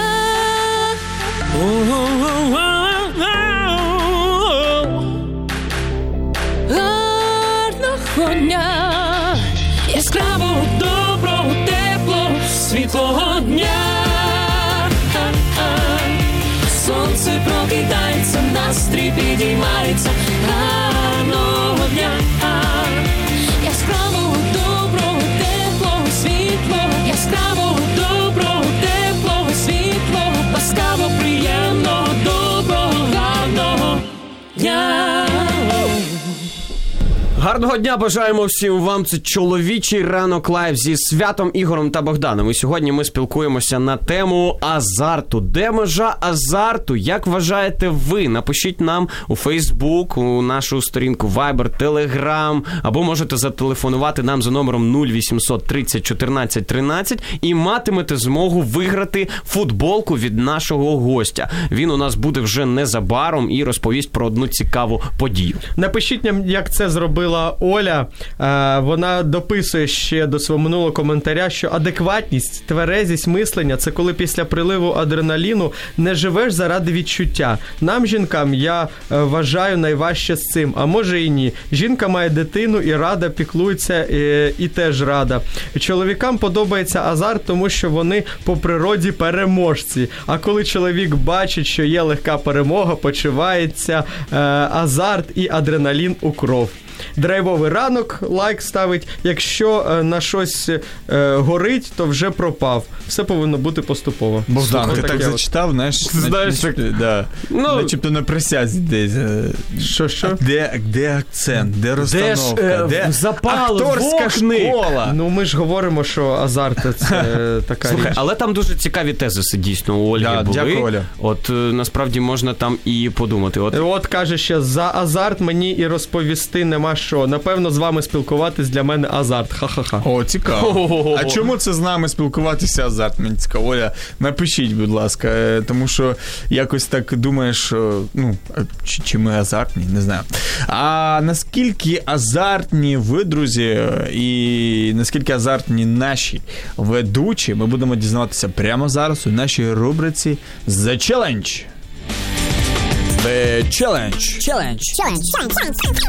Гарного дня, яскравого, доброго, теплого, світлого дня. Сонце прокидається, настрій підіймається. Гарного дня, яскравого, доброго, теплого, світлого, яскравого, доброго, теплого, світлого, ласкаво, приємного, доброго, гарного дня. Гарного дня бажаємо всім вам. Це чоловічий ранок лайв зі Святом, Ігорем та Богданом. І сьогодні ми спілкуємося на тему азарту. Де межа азарту? Як вважаєте ви? Напишіть нам у Фейсбук, у нашу сторінку Viber, Telegram, або можете зателефонувати нам за номером нуль вісімсот тридцять чотирнадцять тринадцять і матимете змогу виграти футболку від нашого гостя. Він у нас буде вже незабаром і розповість про одну цікаву подію. Напишіть нам, як це зробила Оля. Вона дописує ще до свого минулого коментаря, що адекватність, тверезість мислення – це коли після приливу адреналіну не живеш заради відчуття. Нам, жінкам, я вважаю найважче з цим, а може і ні. Жінка має дитину і рада, піклується і, і теж рада. Чоловікам подобається азарт, тому що вони по природі переможці. А коли чоловік бачить, що є легка перемога, почувається е, азарт і адреналін у кров. Драйвовий ранок, лайк ставить. Якщо е, на щось е, горить, то вже пропав. Все повинно бути поступово. Богдан, ти Таке так от. зачитав, знаєш, Знаєш, начебто, да, ну, начебто на присязі десь. Що, що? А де, де акцент, де розстановка, Де ж, е, де запали, акторська вогни? школа? Ну, ми ж говоримо, що азарт – це е, така Слухай, річ. але там дуже цікаві тезиси дійсно у Ольги Да, були. дякую, Оля. От е, насправді можна там і подумати. От От каже ще, за азарт мені і розповісти нема що. Напевно, з вами спілкуватись для мене азарт. Ха-ха-ха. О, цікаво. О-о-о. А чому це з нами спілкуватися азарт? Мені цікаво. Оля, напишіть, будь ласка, е, тому що якось так думаєш, що, ну, а чи, чи ми азартні, не знаю. А наскільки азартні ви, друзі, і наскільки азартні наші ведучі, ми будемо дізнаватися прямо зараз у нашій рубриці The Challenge. The Challenge. Challenge.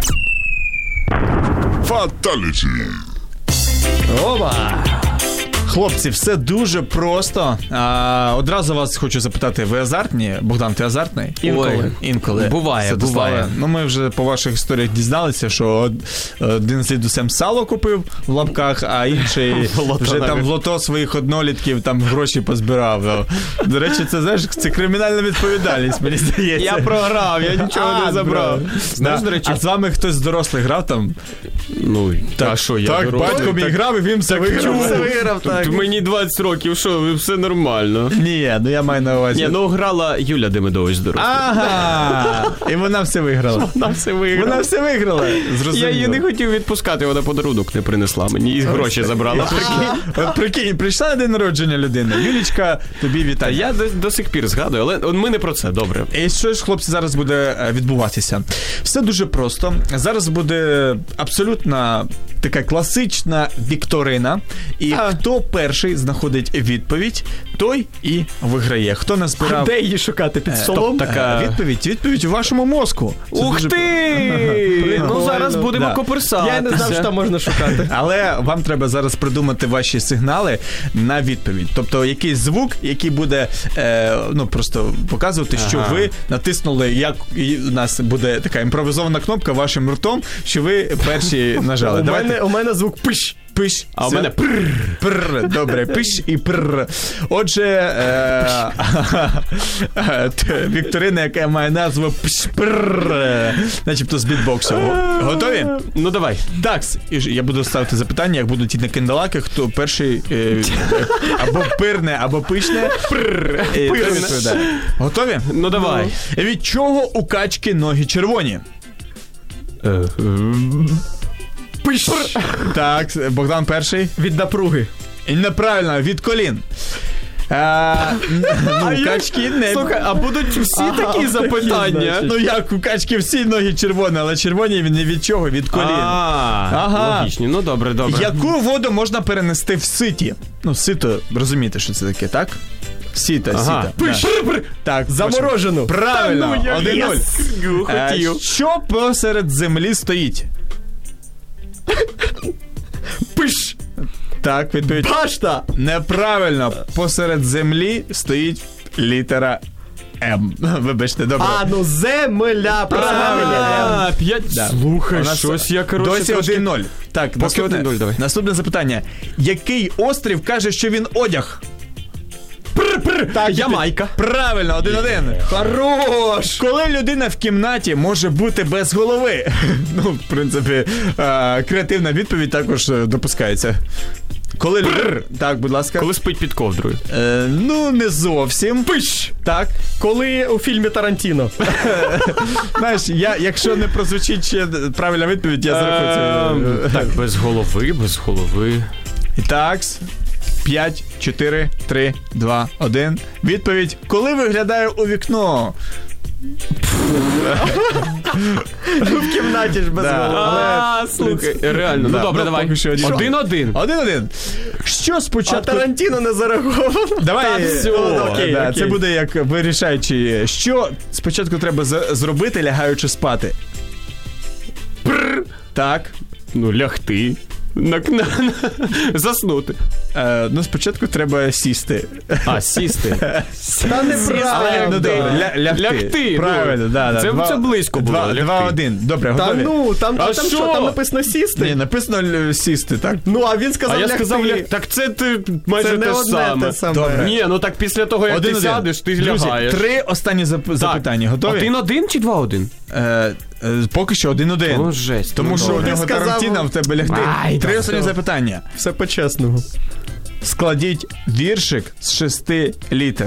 Fatality. Оба! Хлопці, все дуже просто. А, одразу вас хочу запитати, ви азартні? Богдан, ти азартний? Інколи. Ой, інколи. Буває, Святославе, буває. Ну, ми вже по ваших історіях дізналися, що один з дідусем сало купив в лапках, а інший вже там в лото своїх однолітків там гроші позбирав. До речі, це, знаєш, це кримінальна відповідальність, мені здається. Я програв, я нічого А, не забрав. бро. Знаєш, Да. до речі, А з вами хтось з дорослих грав там? ну, так, що я Так, дорослий, батько мій так- грав, і він все виграв. Все виграв, так. Мені двадцять років, що, все нормально. Ні, ну я маю на увазі. Ні, ну грала Юля Демидович з дорослих. Ага! І вона все виграла. Вона все виграла. Вона все виграла. Зрозуміло. Я її не хотів відпускати, вона подарунок не принесла мені і гроші забрала. От прикинь, прийшла на день народження людина. Юлічка, тобі Та вітаю. я до, до сих пір згадую, але ми не про це, добре. І що ж, хлопці, зараз буде е, відбуватися? Все дуже просто. Зараз буде абсолютно така класична вікторина. І хто перший знаходить відповідь, той і виграє. Хто назбирав... Де її шукати? Під Е, столом? стоп, така відповідь, відповідь у вашому мозку. Це Ух дуже- ти! Ну зараз будемо Да. коперсатися. Я не знав, що там можна шукати. Але вам треба зараз придумати ваші сигнали на відповідь. Тобто якийсь звук, який буде е, ну, просто показувати, що Ага. ви натиснули, як і у нас буде така імпровізована кнопка вашим ртом, що ви перші нажали. У Давайте. мене, у мене звук пиш. Пиш. А у Все. мене прррр. Прррр. Добре, пиш і прррр. Отже, е, т- вікторина, яка має назву пш прррр, начебто з бітбоксу. Готові? Ну давай. Так, і ж я буду ставити запитання, як будуть йти кендалаки, хто перший е, або пирне, або пишне. Прррр. І той відповідає. Готові? Ну давай. Від чого у качки ноги червоні? Пиш. Так, Богдан перший. Від напруги. І неправильно, від колін. А, ну, качки не... Слухай, а будуть всі Ага, такі такі, запитання? значить. Ну як, у качки всі ноги червоні, але червоні не від чого, від колін. А, Ага. логічні. Ну добре, добре. Яку воду можна перенести в ситі? Ну, сито, розумієте, що це таке, так? Сіта, Ага. сіта. Да. Так, Заморожену. Правильно, Та ну, я один-нуль. єс. Е, Хотів. Що посеред землі стоїть? Пиш. Так, відповідь. Башта. Неправильно. Посеред землі стоїть літера М. Вибачте, добре. А, ну земля. Правильно. А, п'ять. Да. Слухай, У нас щось я, коротше, досі трошки- один-нуль. Так, Поки наступне, один-нуль, давай. наступне запитання. Який острів каже, що він одяг? Так, Ямайка. Правильно, один-один. Хорош. Коли людина в кімнаті може бути без голови? Ну, в принципі, е, креативна відповідь також е, допускається. Коли людина... Так, будь ласка. Коли спить під ковдрою. Е, ну, не зовсім. Пиш! Так. Коли у фільмі Тарантіно. Знаєш, я, якщо не прозвучить ще правильна відповідь, я зарахую Ем, це. Так, без голови, без голови. І так, п'ять, чотири, три, два, один. Відповідь. Коли виглядає у вікно? В кімнаті ж без Да. голови. А, слухай, реально. Ну Да, добре, ну, давай. поки що один. Один-один. Один-один. Що А спочатку... Тарантіно не зараховано. Давай, Та все. ну, Окей, да, окей. це буде як вирішаючи. Що спочатку треба з- зробити, лягаючи спати? Прр. Так. Ну, лягти. На, на, на, заснути. Е, ну, спочатку треба сісти. А, сісти. Та Але, неправда. ну, добре, ля, лягти. Лягти, ну. Правильно, да, да. Це- Два- це близько було, Два, лягти. два, один. Добре, Та готові? ну, там, А там що? що, там написано сісти? Ні, написано л- сісти, так? Ну, а він сказав А я лягти. сказав, ляг... так це ти майже Це не те ж одне саме. те саме. Добре. Ні, ну так після того, як Один-один. ти сядеш, ти Друзі, лягаєш. три останні зап- запитання. Готові? Один-один чи два-один? Е, е, поки що один-один. О, жесть. Тому Ну, що у добре. нього Ти сказав- Тарантіно, в тебе лягти. Ай, Три та останні все. запитання. Все по-чесному. Складіть віршик з шести літер.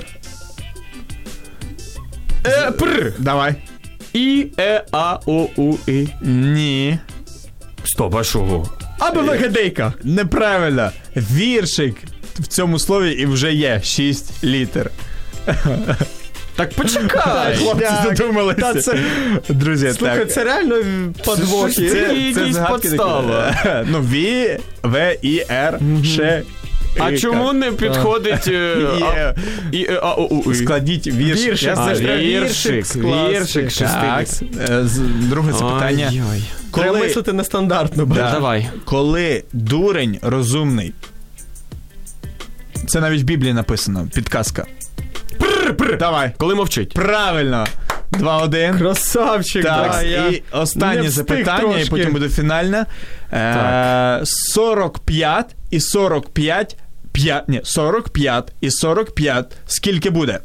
Е, пр. Давай. І, е, а, о, у, і. Ні. Стоп, а що? Аби вигадейка. Неправильно. Віршик в цьому слові і вже є шість літер. Так почекай. Хлопці Так. задумалися. Та це- Друзі, Слухай, так. це реально подвохи. Це- це- якісь загадки такі. подстава. Ну, Ві, В, І, Р, Ш. А І, чому К. не підходить е, Є. а- і, е, а, о, у, і? Складіть віршик. Віршик. Я А, все ж кажу. віршик, скласти. віршик, Так, шести. е, з- друге запитання. Ой-ой. Треба Коли, мислити нестандартно. бо- Да. Давай. коли дурень розумний? Це навіть в Біблії написано. Підказка. Пр-пр. Давай. Коли мовчить. Правильно. два-один. Красавчик. Так, да, я і останнє не встиг запитання, трошки. і потім буде фінальне. Е, сорок п'ять і сорок п'ять, п'ять, ні, сорок п'ять і сорок п'ять. Скільки буде?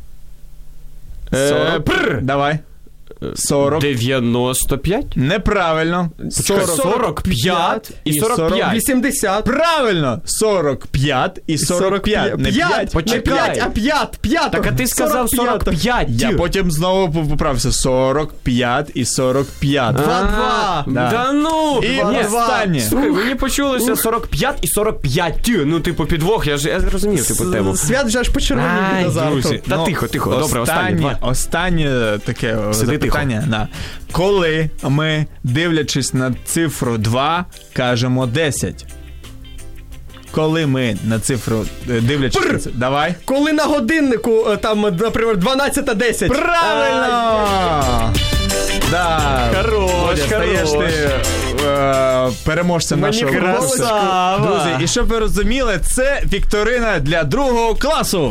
Е, пр. Давай. сорок. дев'яносто п'ять? Неправильно. сорок, сорок п'ять і сорок п'ять. вісімдесят. Правильно. сорок п'ять і сорок п'ять. Не п'ять. п'ять. Не Почекай. п'ять, а п'ять. П'ять. Так, а ти сказав сорок п'ять. Я потім знову поправився. сорок п'ять і сорок п'ять. Два-два. Да. Да ну! І Ні, останнє. Слухай, мені почулося сорок п'ять і сорок п'ять. Ну, типу, підвох, я ж я зрозумів, типу, тему. Свят вже аж почервонів Ай, від азарту. друзі. Та тихо, тихо. Добре, останнє, останнє, давай. останнє таке Сиди запитання. Да. Коли ми, дивлячись на цифру два, кажемо десять? Коли ми на цифру, е, дивлячись на цифру... Давай. Коли на годиннику, е, там, наприклад, дванадцята десять. Правильно! Да. Хорош, Бодя, стаєш хорош. ти е, переможцем Мені нашого конкурсу. красава. Друзі, і щоб ви розуміли, це вікторина для другого класу.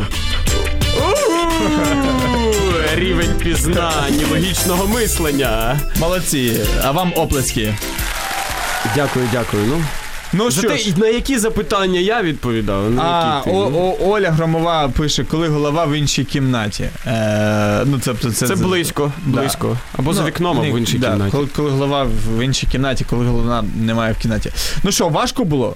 Рівень пізнань, логічного мислення. Молодці, а вам оплески. Дякую, дякую. Ну, Ну за що те, ж, на які запитання я відповідав? На а, які ти? о, о, Оля Громова пише, коли голова в іншій кімнаті. Е, ну, це, це, це, Це близько, Да. близько. Або за Ну, вікном, ні, або в іншій да, кімнаті. Коли, коли голова в іншій кімнаті, коли голова немає в кімнаті. Ну що, важко було?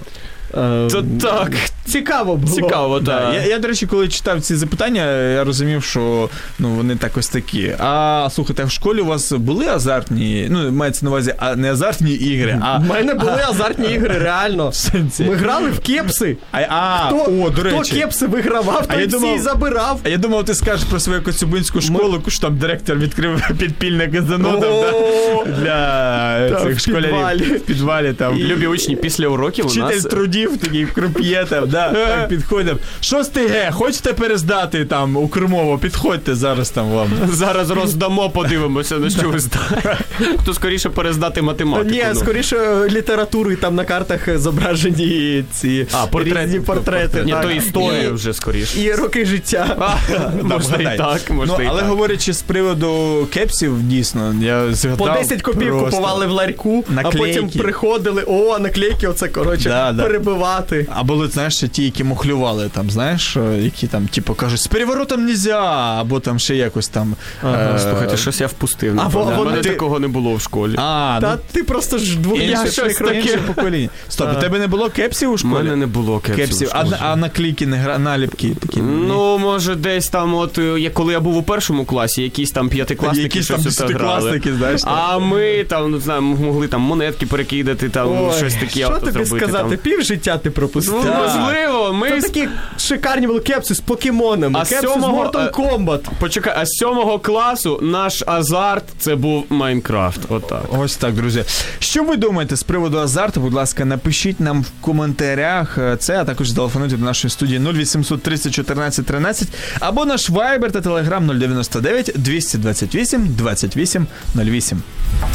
Та так, Цікаво було. цікаво, Да. так. Я, я, до речі, коли читав ці запитання, я розумів, що ну, вони так ось такі. А слухайте, а в школі у вас були азартні, ну, мається на увазі, а не азартні ігри, а... У мене були азартні ігри, реально. В сенсі. Ми грали в кепси. А, а Хто, о, до хто речі. кепси вигравав, А той я всі думав- і забирав. А я думав, ти скажеш про свою коцюбинську школу, що там директор відкрив підпільне казино там, О, да, для Та, цих в школярів. підвалі. В підвалі там. Любі учні після уроків у Вчитель нас... трудів, такий в круп'є там, да, так підходив. Шостий Г, хочете перездати там у Кримово? Підходьте зараз там вам. Зараз роздамо, подивимося, на що ви знаєте. Хто скоріше перездати математику. Ні, ну. скоріше літературу, і там на картах зображені ці А, портрет. різні портрети. Ні, так. то історію І- вже скоріше. І роки життя. Можна і вгадай. так, можна Ну, і але так. говорячи з приводу кепсів, дійсно, я згадав По десять копійок просто. купували в ларьку, а Наклейки. потім приходили, о, наклейки, оце, коротше, Да, да. перебивати. А були, знаєш, ще ті, які мухлювали там, знаєш, е, які там, типу, кажуть, з переворотом нельзя, або там ще якось там. Ага, е, слухайте, щось я впустив. А напевно. во- У мене ти- такого не було в школі. А, Та ну, ти просто ж інше, двохмісячних інше років. покоління. Стоп, у тебе не було кепсів у У школі? мене не було кепсів. Кепсів, в а, школі. а наклейки, не гра, наліпки такі. Ну, може, десь там, от е, я- коли я був у першому класі, якісь там п'ятикласники Якісь там щось ото грали. десятикласники, знаєш. там. А ми там, не знаю, могли там монетки перекидати, там Ой, щось таке що ото тобі зробити. сказати, Там. пів життя ти пропустив. Ну, Так. можливо, ми... Це з- такі шикарні були кепси з покемонами, А з кепси з сьомого, Mortal е, Kombat. Почекай, а з сьомого класу наш азарт це був Майнкрафт. Отак. Ось так, друзі. Що ви думаєте з приводу азарту? Будь ласка, напишіть нам в коментарях це, а також зателефонуйте до нашої студії нуль вісімсот тридцять чотирнадцять тринадцять або наш вайбер та телеграм нуль дев'яносто дев'ять двісті двадцять вісім двадцять вісім нуль вісім.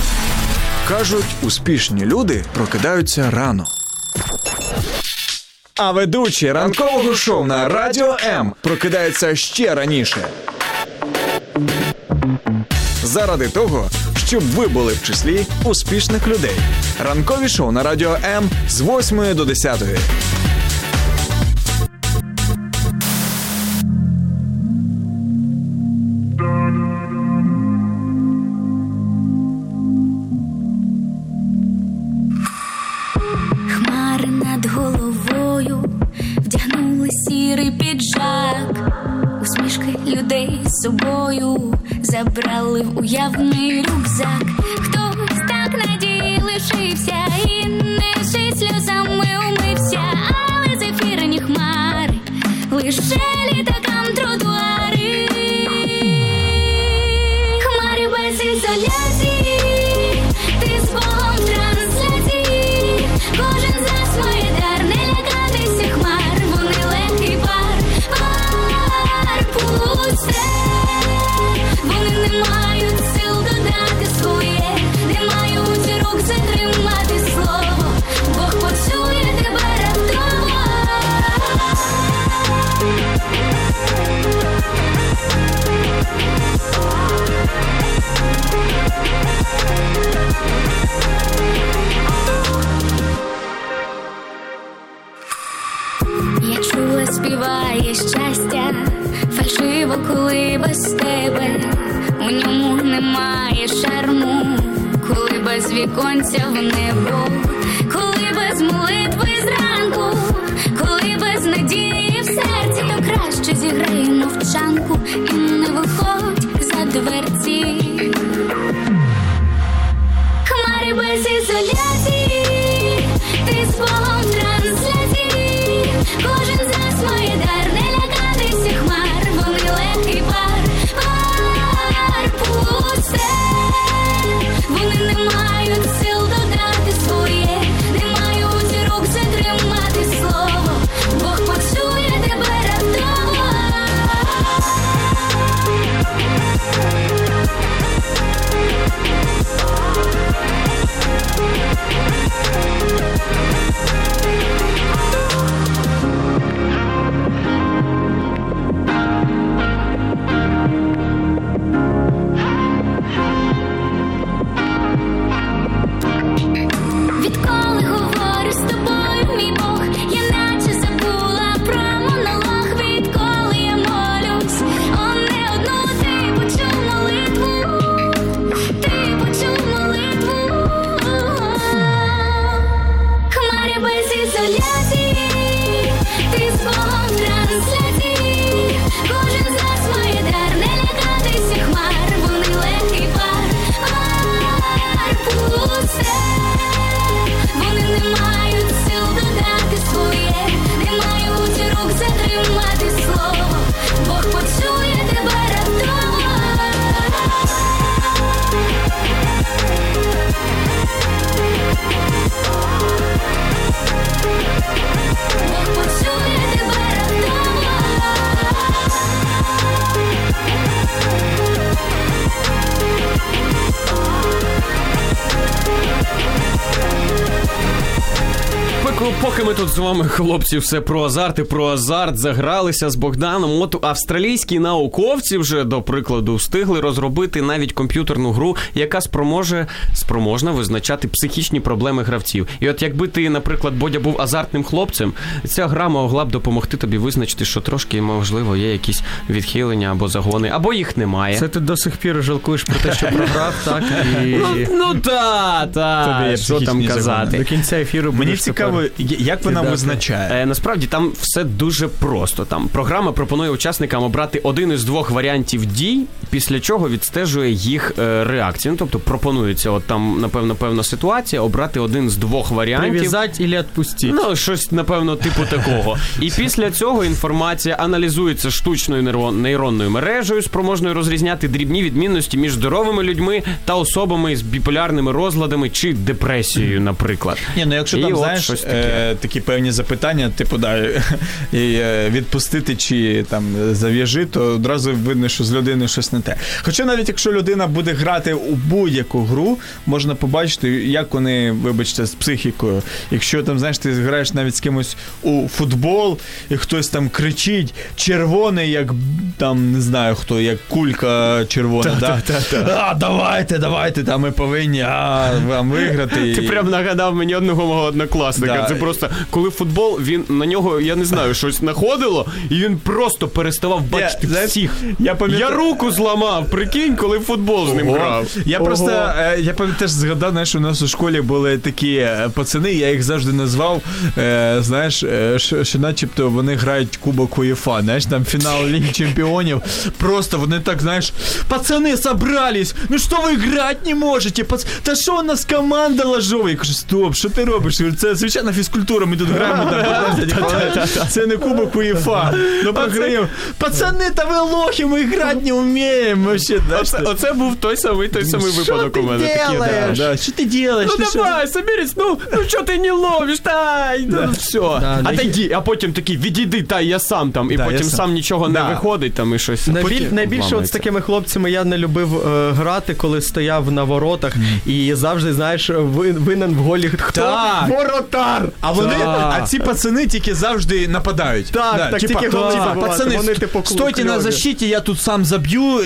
Кажуть, успішні люди прокидаються рано. А ведучий ранкового шоу на Радіо М прокидається ще раніше. Заради того, щоб ви були в числі успішних людей. Ранкові шоу на Радіо М з восьмої до десятої. Хмари над головою вдягнули сірий піджак, усмішки людей з собою забрали в уявний рюкзак. Хтось так надії лишився і не сльозами умився, але зефірні хмари лише літакам тротуари. Хмари без ізоляції, ти з Богом в трансляції. Кожен з нас має дар не лякатися хмар, вони легкий пар, пар пусте. Вони не мають сил додати своє, не мають рук затримати слово. Бог почує тебе раптово. у ньому немає шарму, коли без віконця в небо, коли без молитви зранку, коли без надії в серці, то краще зіграй мовчанку і не виходь за дверці. Хмари без ізоляції, ти з Богом в трансляції, кожен з нас має дар не лякатися хмар, вони легкий пар, пар пусте, вони не мають сил додати своє, не мають рук затримати слово, Бог почує тебе раптово. Відколи говорю з тобою, мій Бог, я наче забула про монолог. Відколи я молюсь, о, не одну ти почув молитву, ти почув молитву. Хмари без ізоляції, ти з Богом в трансляції, кожен з нас має дар не лякатися хмар, вони легкий пар, пар пусте. Вони не мають сил додати своє, не мають рук затримати слово, Бог почує тебе раптово. Бог почує тебе раптово. Поки, поки ми тут з вами, хлопці, все про азарт і про азарт загралися з Богданом, от австралійські науковці вже, до прикладу, встигли розробити навіть комп'ютерну гру, яка спроможе, спроможна визначати психічні проблеми гравців. І от якби ти, наприклад, Бодя, був азартним хлопцем, ця гра могла б допомогти тобі визначити, що трошки, можливо, є якісь відхилення або загони, або їх немає. Це ти до сих пір жалкуєш про те, що програв, так? І... Ну, ну та, та, що там казати. До кінця ефіру будеш Мені цікаво, як вона кидати. визначає? Е, насправді там все дуже просто. Там програма пропонує учасникам обрати один із двох варіантів дій, після чого відстежує їх е, реакцію. Ну, тобто пропонується, от там, напевно, певна ситуація, обрати один з двох варіантів. Прив'язать или відпустити. Ну, щось, напевно, типу такого. І після цього інформація аналізується штучною нейрон- нейронною мережею, спроможною розрізняти дрібні відмінності між здоровими людьми та особами з біполярними розладами чи депресією, наприклад. Ні, ну якщо І там, от знаєш, щось таке. е, такі певні запитання, типу, да, і, е, відпустити чи там зав'яжи, то одразу видно, що з людиною щось не те. Хоча навіть якщо людина буде грати у будь-яку гру, можна побачити, як вони, вибачте, з психікою. Якщо там, знаєш, ти граєш навіть з кимось у футбол, і хтось там кричить, червоний, як там, не знаю хто, як кулька червона, да? А, давайте, давайте, там ми повинні, а, вам виграти. Ти прям нагадав мені одного мого однокласника. Да. Це просто, коли футбол, він на нього, я не знаю, щось находило, і він просто переставав бачити Я, знаєш, всіх. Я, пам'ятаю... Я руку зламав, прикинь, коли в футбол з ним Ого. грав. Я Ого. просто, е, я пам'ятаю, теж згадав, знаєш, у нас у школі були такі е, пацани, я їх завжди назвав, е, знаєш, е, що, що начебто вони грають Кубок УЄФА, знаєш, там фінал Ліги Чемпіонів, просто вони так, знаєш, пацани собрались, ну що ви грати не можете, пац... та що у нас команда ложова? Я кажу, стоп, що ти робиш? Це звичайна фізкультура, ми тут граємо, там, це не Кубок УЄФА, ну програємо. Пацани, та ви лохи, ми грати не вміємо, вообще, Оце, оце був той самий, той самий випадок у мене. Такий, да, да. Що ти делаєш? Ну давай, соберись, ну, ну що ти не ловиш, тай, ну все. Да, а да, тоді, а потім такий, відійди, тай, я сам там, і Да, потім я сам. сам. нічого Да. не виходить, там і щось. Найбіль, Потім найбільше от з ламається. такими хлопцями я не любив е, грати, коли стояв на воротах і завжди, знаєш, ви- винен в голі хто? Так. Воротар! А вони, Так. а ці пацани тільки завжди нападають. Так, так, типа, тільки голи типа, забивати. пацани, Вони, типу, стойте на кльові. защиті, я тут сам заб'ю,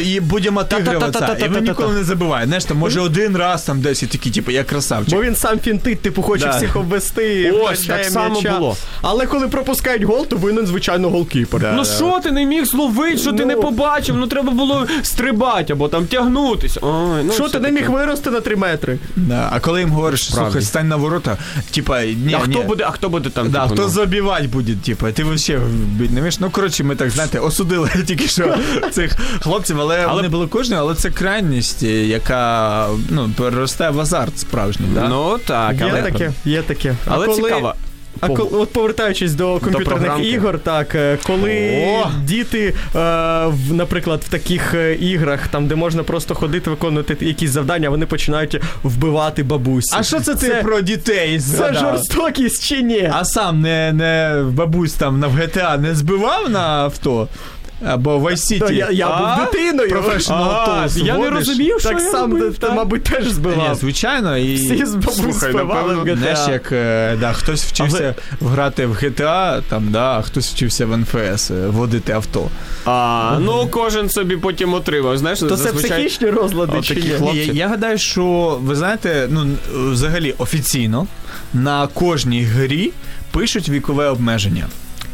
і будемо отигруватися. І він ніколи не забуває. Знаєш, там, може один раз там десь і такий, типу, я красавчик. Бо він сам фінтить, типу, хоче Да. всіх обвести. Ось, так само було. Але коли пропускають гол, то винен, звичайно, голкіпер. Да. Ну що ти не міг зловити, що ти Ну. не побачив? Ну треба було стрибати або там тягнутися. Ой, ну, Що все ти не таке. міг вирости на три метри? Да. А коли їм говориш, слухай, стань на ворота, типа, ні, А ні. хто буде, а хто буде там? Да, типу, хто ну? забивати буде, типу, ти вообще не вмієш. Ну, коротше, ми так, знаєте, осудили тільки що цих хлопців, але, Але- вони були кожні, але це крайність, яка, ну, переростає в азарт справжній, да? Ну так, Є але, таке, є таке. А але коли- цікаво. А По- коли, от повертаючись до комп'ютерних програмки. ігор, так, е, коли О! діти, е, в, наприклад, в таких е, іграх, там, де можна просто ходити, виконувати якісь завдання, вони починають вбивати бабусі. А що це ти Це- про дітей Це згадав? жорстокість чи ні? А сам не, не бабусь там на в джі ті ей не збивав на авто? Або в Vice City? То я, я А? був дитиною. Professional А, Tools я не водиш? розумів, що Так я сам, робив, ти, так. мабуть, теж Ні, збивав. звичайно. І... Всі з бабусь Слухай, збивали в напевно, джі ті ей. Знаєш, як е, да, хтось вчився грати в джі ті ей, там, да, а хтось вчився в ен еф ес, е, водити авто. А, ну кожен собі потім отримав. Знаєш, То це зазвичай... психічні розлади От чи такі ні? хлопці. Ні, я, я гадаю, що, ви знаєте, ну, взагалі офіційно на кожній грі пишуть вікове обмеження.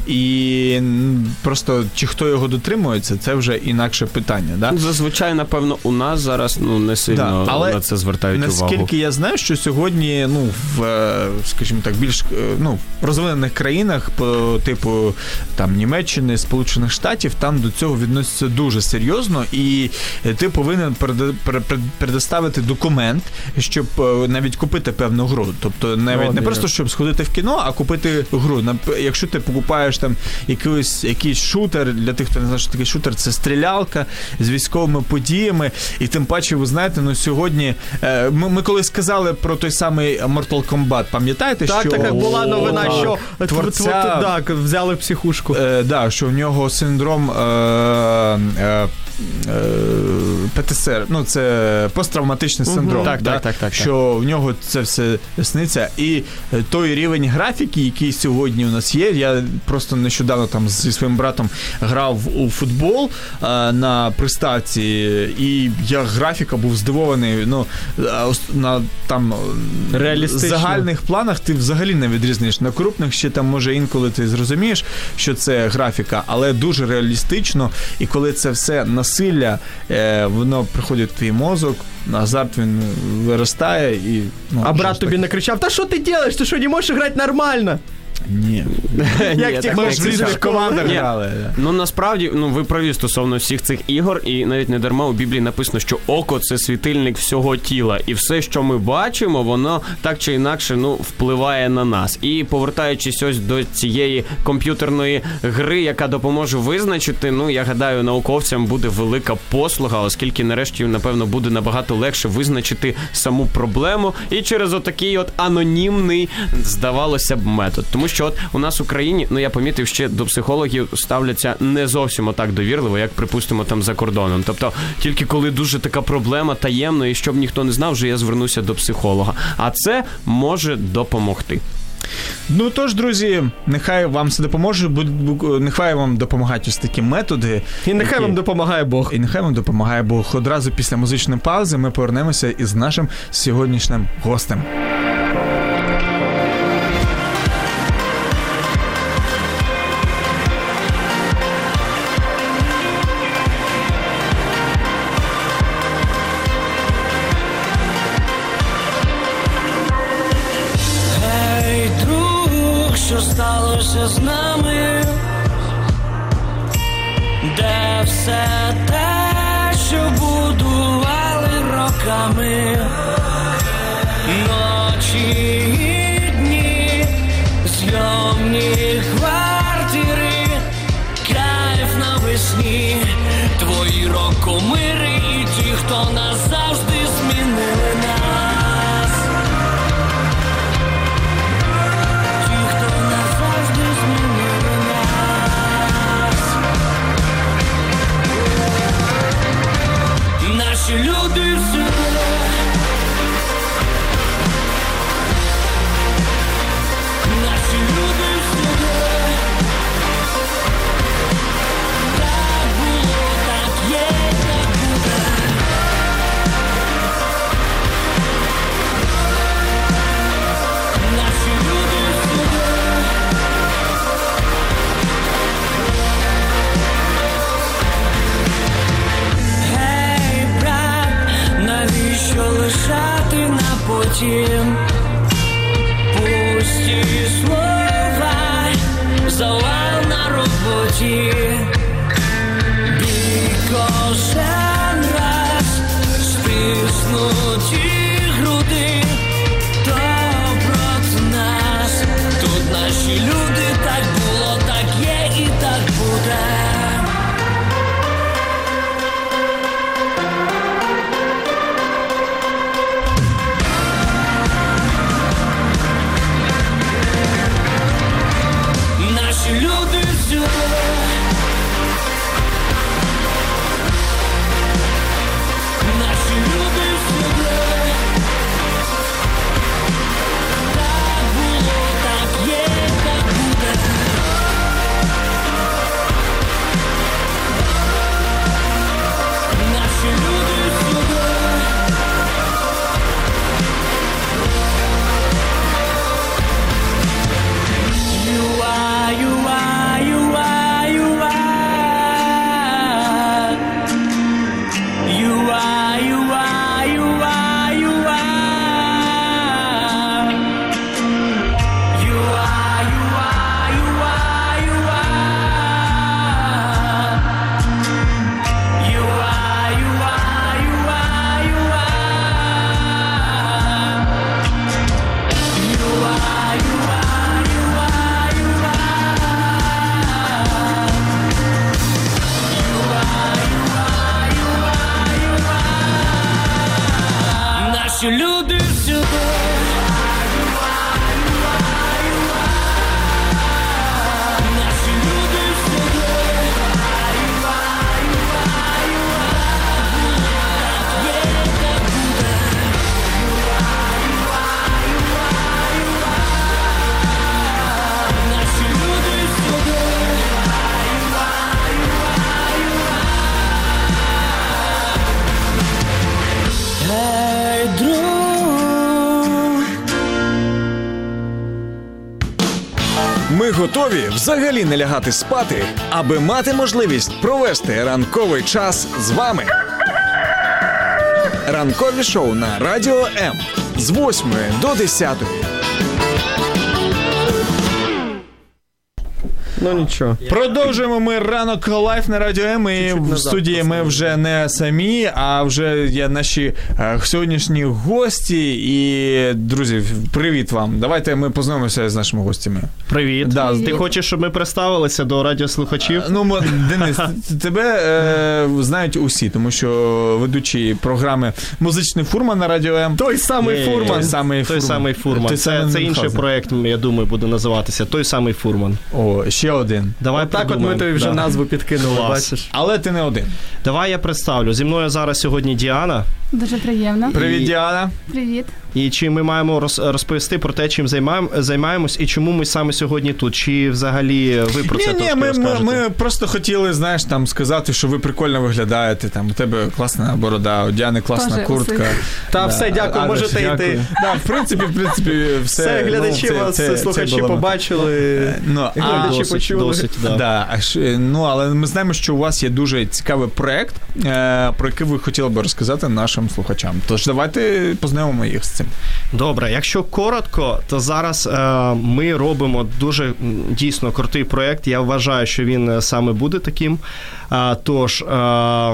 І м, просто чи хто його дотримується, це вже інакше питання. Да? Зазвичай, напевно, у нас зараз ну не сильно Да, але на це звертають Наскільки увагу. я знаю, що сьогодні, ну, в, е, скажімо так, більш е, ну, розвинених країнах, по типу там Німеччини, Сполучених Штатів, там до цього відносяться дуже серйозно, і ти повинен переда- пере- пере- предоставити документ, щоб е, навіть купити певну гру. Тобто навіть О, не ні. просто щоб сходити в кіно, а купити гру. Нап- Якщо ти покупаєш там якийсь, якийсь шутер, для тих, хто не знає, що таке шутер, це стрілялка з військовими подіями, і тим паче, ви знаєте, ну сьогодні е, ми, ми колись сказали про той самий Mortal Kombat, пам'ятаєте, Так, що так, була новина, так, що тв- творця, тв- так, взяли в психушку. е, да, що в нього синдром е, е, е, пе те ес ер, ну це посттравматичний синдром. Так, да? так, так, так, Що в нього це все сниться. І е, той рівень графіки, який сьогодні у нас є, я просто нещодавно там зі своїм братом грав у футбол е, на приставці, і я графіка був здивований. Ну, а ос- на там е, Реалістично. загальних планах ти взагалі не відрізниш. На крупних ще там може інколи ти зрозумієш, що це графіка, але дуже реалістично. І коли це все насилля, е, воно приходить в твій мозок, азарт він виростає і. Ну, А що брат ж тобі таке? не кричав: та що ти робиш? Ти що, не можеш грати нормально? Ні. Як ті так Ми не ж в хлопці різних з школи. командах Ні. грали. да. Ну насправді, ну ви праві стосовно всіх цих ігор, і навіть не дарма у Біблії написано, що око це світильник всього тіла, і все, що ми бачимо, воно так чи інакше ну впливає на нас. І повертаючись ось до цієї комп'ютерної гри, яка допоможе визначити, ну я гадаю, науковцям буде велика послуга, оскільки нарешті напевно буде набагато легше визначити саму проблему, і через отакий от анонімний, здавалося б, метод. Тому що от у нас в Україні, ну я помітив, ще до психологів ставляться не зовсім отак довірливо, як, припустимо, там за кордоном. Тобто, тільки коли дуже така проблема таємна, і щоб ніхто не знав, вже я звернуся до психолога. А це може допомогти. Ну тож, друзі, нехай вам це допоможе, будь- будь- нехай вам допомагають ось такі методи. І нехай які- вам допомагає Бог. І нехай вам допомагає Бог. Одразу після музичної паузи ми повернемося із нашим сьогоднішнім гостем. Гей, друг, що сталося з нами? Де все те, що будували роками? Ночі і дні, зйомні квартири, кайф навесні, твої рокомири і ті, хто назавжди змінили нас. Ті, хто назавжди змінили нас. Наші люди всюди. Наші люди всюди. Так було, так є, так потім. Пусті слова завал на роботі. Біль кожен раз стиснуті груди. То проти нас тут наші люди. Так було, так є і так буде. Люди сюди. Наші люди сюди. Так було, так є, так буде. Наші люди сюди. You are, you are, you are, you are. You are, you are, you are, you are. You are, you are, you are, you are. You are, you are, you are, you are. You are, you are, you are, you are. Наші люди сюди. Наші люди сюди. Є, так буде. Наші люди сюди. Ей, друг. Ми готові взагалі не лягати спати, аби мати можливість провести ранковий час з вами. Ранкові шоу на Радіо М з восьмої до десятої. Ну нічого. Продовжуємо ми ранок лайф на Радіо М. І в назад студії ми вже не самі, а вже є наші е, сьогоднішні гості. І, друзі, привіт вам. Давайте ми познайомимося з нашими гостями. Привіт. Да, Ти хочеш, щоб ми представилися до радіослухачів? Ну, мо- Денис, тебе е, знають усі, тому що ведучий програми «Музичний фурман» на Радіо М. Той самий Є, фурман. Той самий Той фурман. самий фурман. Той Це, самий це інший Мюнхгаузен. проєкт, я думаю, буде називатися. Той самий фурман. О, ще один. Давай Так от ми придумаємо. тобі вже Да. назву підкинули, Клас. бачиш. Але ти не один. Давай я представлю. Зі мною зараз сьогодні Діана. Дуже приємно. Привіт, І- Діана. Привіт. І чи ми маємо роз- розповісти про те, чим займаємо, займаємось і чому ми саме сьогодні тут? Чи взагалі ви про це Ні, ні, трошки ми, ми, розкажете? ми просто хотіли, знаєш, там сказати, що ви прикольно виглядаєте. Там у тебе класна борода, у Діани класна Тоже куртка. усе. Та Да. все, дякую, А, можете дякую. йти. Да, в принципі, в принципі, все. Все, глядачі ну, це- вас, це- це слухачі було. побачили. Ну, а, Глядачі досить, почули. досить, да. Да, аж, е, ну, але ми знаємо, що у вас є дуже цікавий проект, е, про який ви хотіли би розказати нашим слухачам. Тож давайте познайомимо їх з цим. Добре, якщо коротко, то зараз е, ми робимо дуже м, дійсно крутий проєкт. Я вважаю, що він е, саме буде таким. Е, тож, е,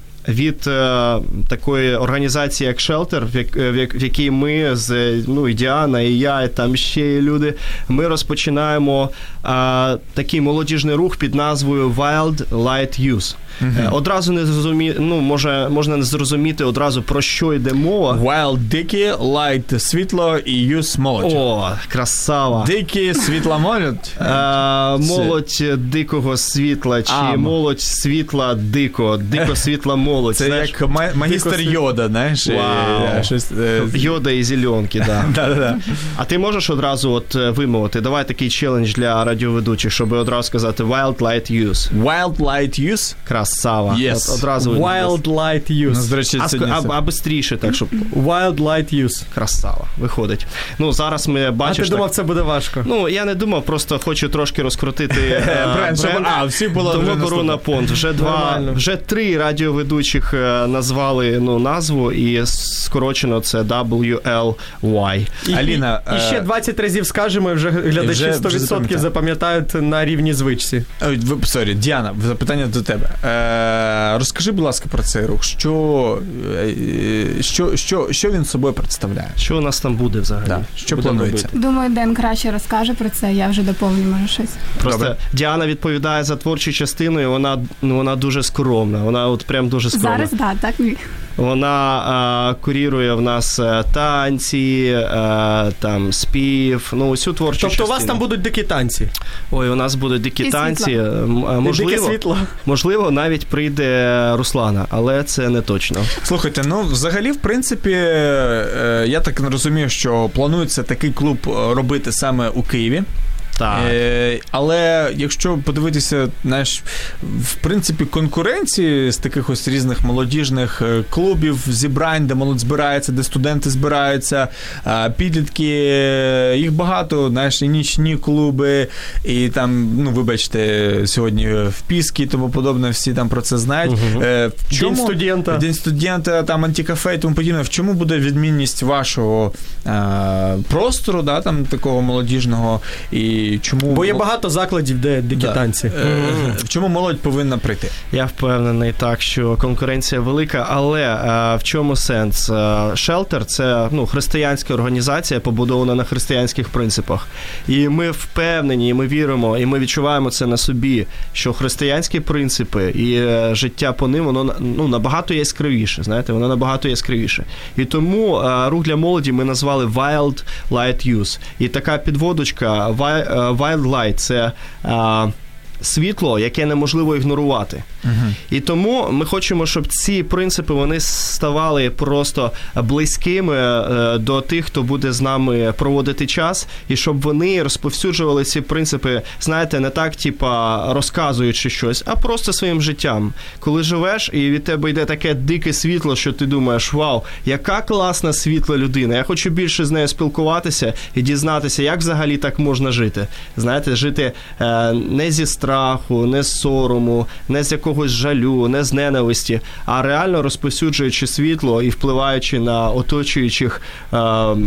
від е, такої організації, як Shelter, в, як, в, як, в якій ми з ну, і Діана, і я, і там ще є люди, ми розпочинаємо е, такий молодіжний рух під назвою Wild Light Youth. Е, Одразу не зрозумі... ну, може, можна не зрозуміти одразу, про що йде мова. Wild дикі, light світло і youth молодь. О, красава. Дикі, світла молодь. А, молодь дикого світла, чи А, молодь світла дико, дико світла молодь. Це знаєш? як ма- магістр Дико світ- Йода, знаєш? і, Вау. е, Щось, е, Йода і зеленки, да. да-да-да. А ти можеш одразу от е, вимовити? Давай такий челендж для радіоведучих, щоб одразу сказати Wild Light Youth. Wild light youth. Красава. Красава. Yes. От, одразу видно. Wild Light Ну, Use. до речі, А, це ск- а, а бистріше, так, щоб Wild Light Use. красава виходить. Ну, зараз ми А бачиш... ти думав, так, це буде важко? ну, я не думав, просто хочу трошки розкрутити е, бренд, щоб- бренд. а, всі було вже Тому наступно. Корона Понт. Вже два, Нормально. вже три радіоведучих е, назвали ну, назву, і скорочено це дабл ю ел вай. І, Аліна, і, і ще е, двадцять разів скажемо, і вже глядачі вже- вже сто відсотків запам'ятали. запам'ятають на рівні звичці. Ой, ви- сорі, Діана, запитання до тебе. Е, розкажи, будь ласка, про цей рух. Що, е, що, що, що він собою представляє? Що у нас там буде взагалі? Да. Що Будемо планується? робити? Думаю, Ден краще розкаже про це, я вже доповню, може, щось. Просто Добре. Діана відповідає за творчу частину, і вона, ну, вона дуже скромна. Вона от прям дуже скромна. Зараз, так, да, так. ні. Вона а, курірує в нас е, танці, е, там спів, ну усю творчу Тобто частину. у вас там будуть дикі танці. Ой, у нас будуть дикі І танці. світло. М, а, Дике Можливо, світло. можливо, навіть прийде Руслана, але це не точно. Слухайте, ну взагалі, в принципі, е, я так розумію, що планується такий клуб робити саме у Києві. Так. Е, але якщо подивитися, знаєш, в принципі, конкуренції з таких ось різних молодіжних е, клубів, зібрань, де молодь збирається, де студенти збираються, е, підлітки, е, їх багато, знаєш, і нічні клуби, і там, ну, вибачте, сьогодні в Піскі і тому подобне, всі там про це знають. Мгм. Е, в чому, День студента. День студента, там антикафе і тому подібне. В чому буде відмінність вашого е, простору, да, там, такого молодіжного, і чому... Бо є багато закладів, де дикі Да. танці. Е, в чому молодь повинна прийти? Я впевнений так, що конкуренція велика, але е, в чому сенс? Шелтер – це ну, християнська організація, побудована на християнських принципах. І ми впевнені, і ми віримо, і ми відчуваємо це на собі, що християнські принципи і е, життя по ним, воно ну, набагато яскравіше, знаєте, воно набагато яскравіше. І тому е, рух для молоді ми назвали Wild Light Use. І така підводочка Wi- е, Wild Light – це е, світло, яке неможливо ігнорувати. Угу. І тому ми хочемо, щоб ці принципи вони ставали просто близькими е, до тих, хто буде з нами проводити час, і щоб вони розповсюджували ці принципи, знаєте, не так, типа, розказуючи щось, а просто своїм життям. Коли живеш, і від тебе йде таке дике світло, що ти думаєш, вау, яка класна світла людина, я хочу більше з нею спілкуватися і дізнатися, як взагалі так можна жити. Знаєте, жити е, не зі страху, не з сорому, не з якогось жалю, не з ненависті, а реально розповсюджуючи світло і впливаючи на оточуючих е,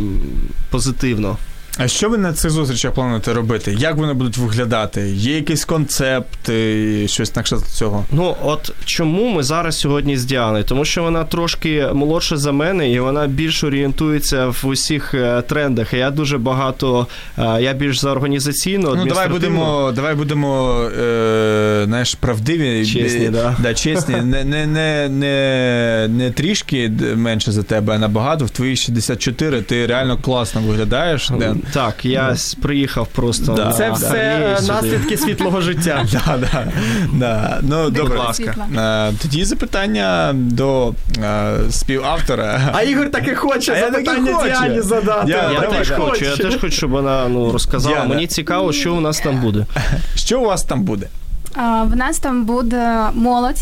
позитивно. А що ви на цих зустрічах плануєте робити? Як вони будуть виглядати? Є якийсь концепт, і щось на кшталт цього? Ну, от чому ми зараз сьогодні з Діаною? Тому що вона трошки молодша за мене, і вона більш орієнтується в усіх е, трендах. І я дуже багато, е, я більш за організаційно, Ну, давай адміністративно. будемо, давай будемо е, знаєш, правдиві. Чесні, е, да. Да, чесні. Не, не, не, не, не трішки менше за тебе, а набагато. В твої шістдесят чотири ти реально класно виглядаєш. Ден. Так, я с- приїхав просто. Да. на Це все армію е, сюди. наслідки світлого життя. Да, да, да. Ну, Дике добре. світло. Е, Тоді запитання до е, співавтора. А Ігор таки хоче А я таки запитання хочу. Діані задати. Я- Я Давай, теж давай. хочу, я теж хочу, щоб вона ну, розказала. Діана. Мені цікаво, що у нас там буде. Що у вас там буде? А, в нас там буде молодь.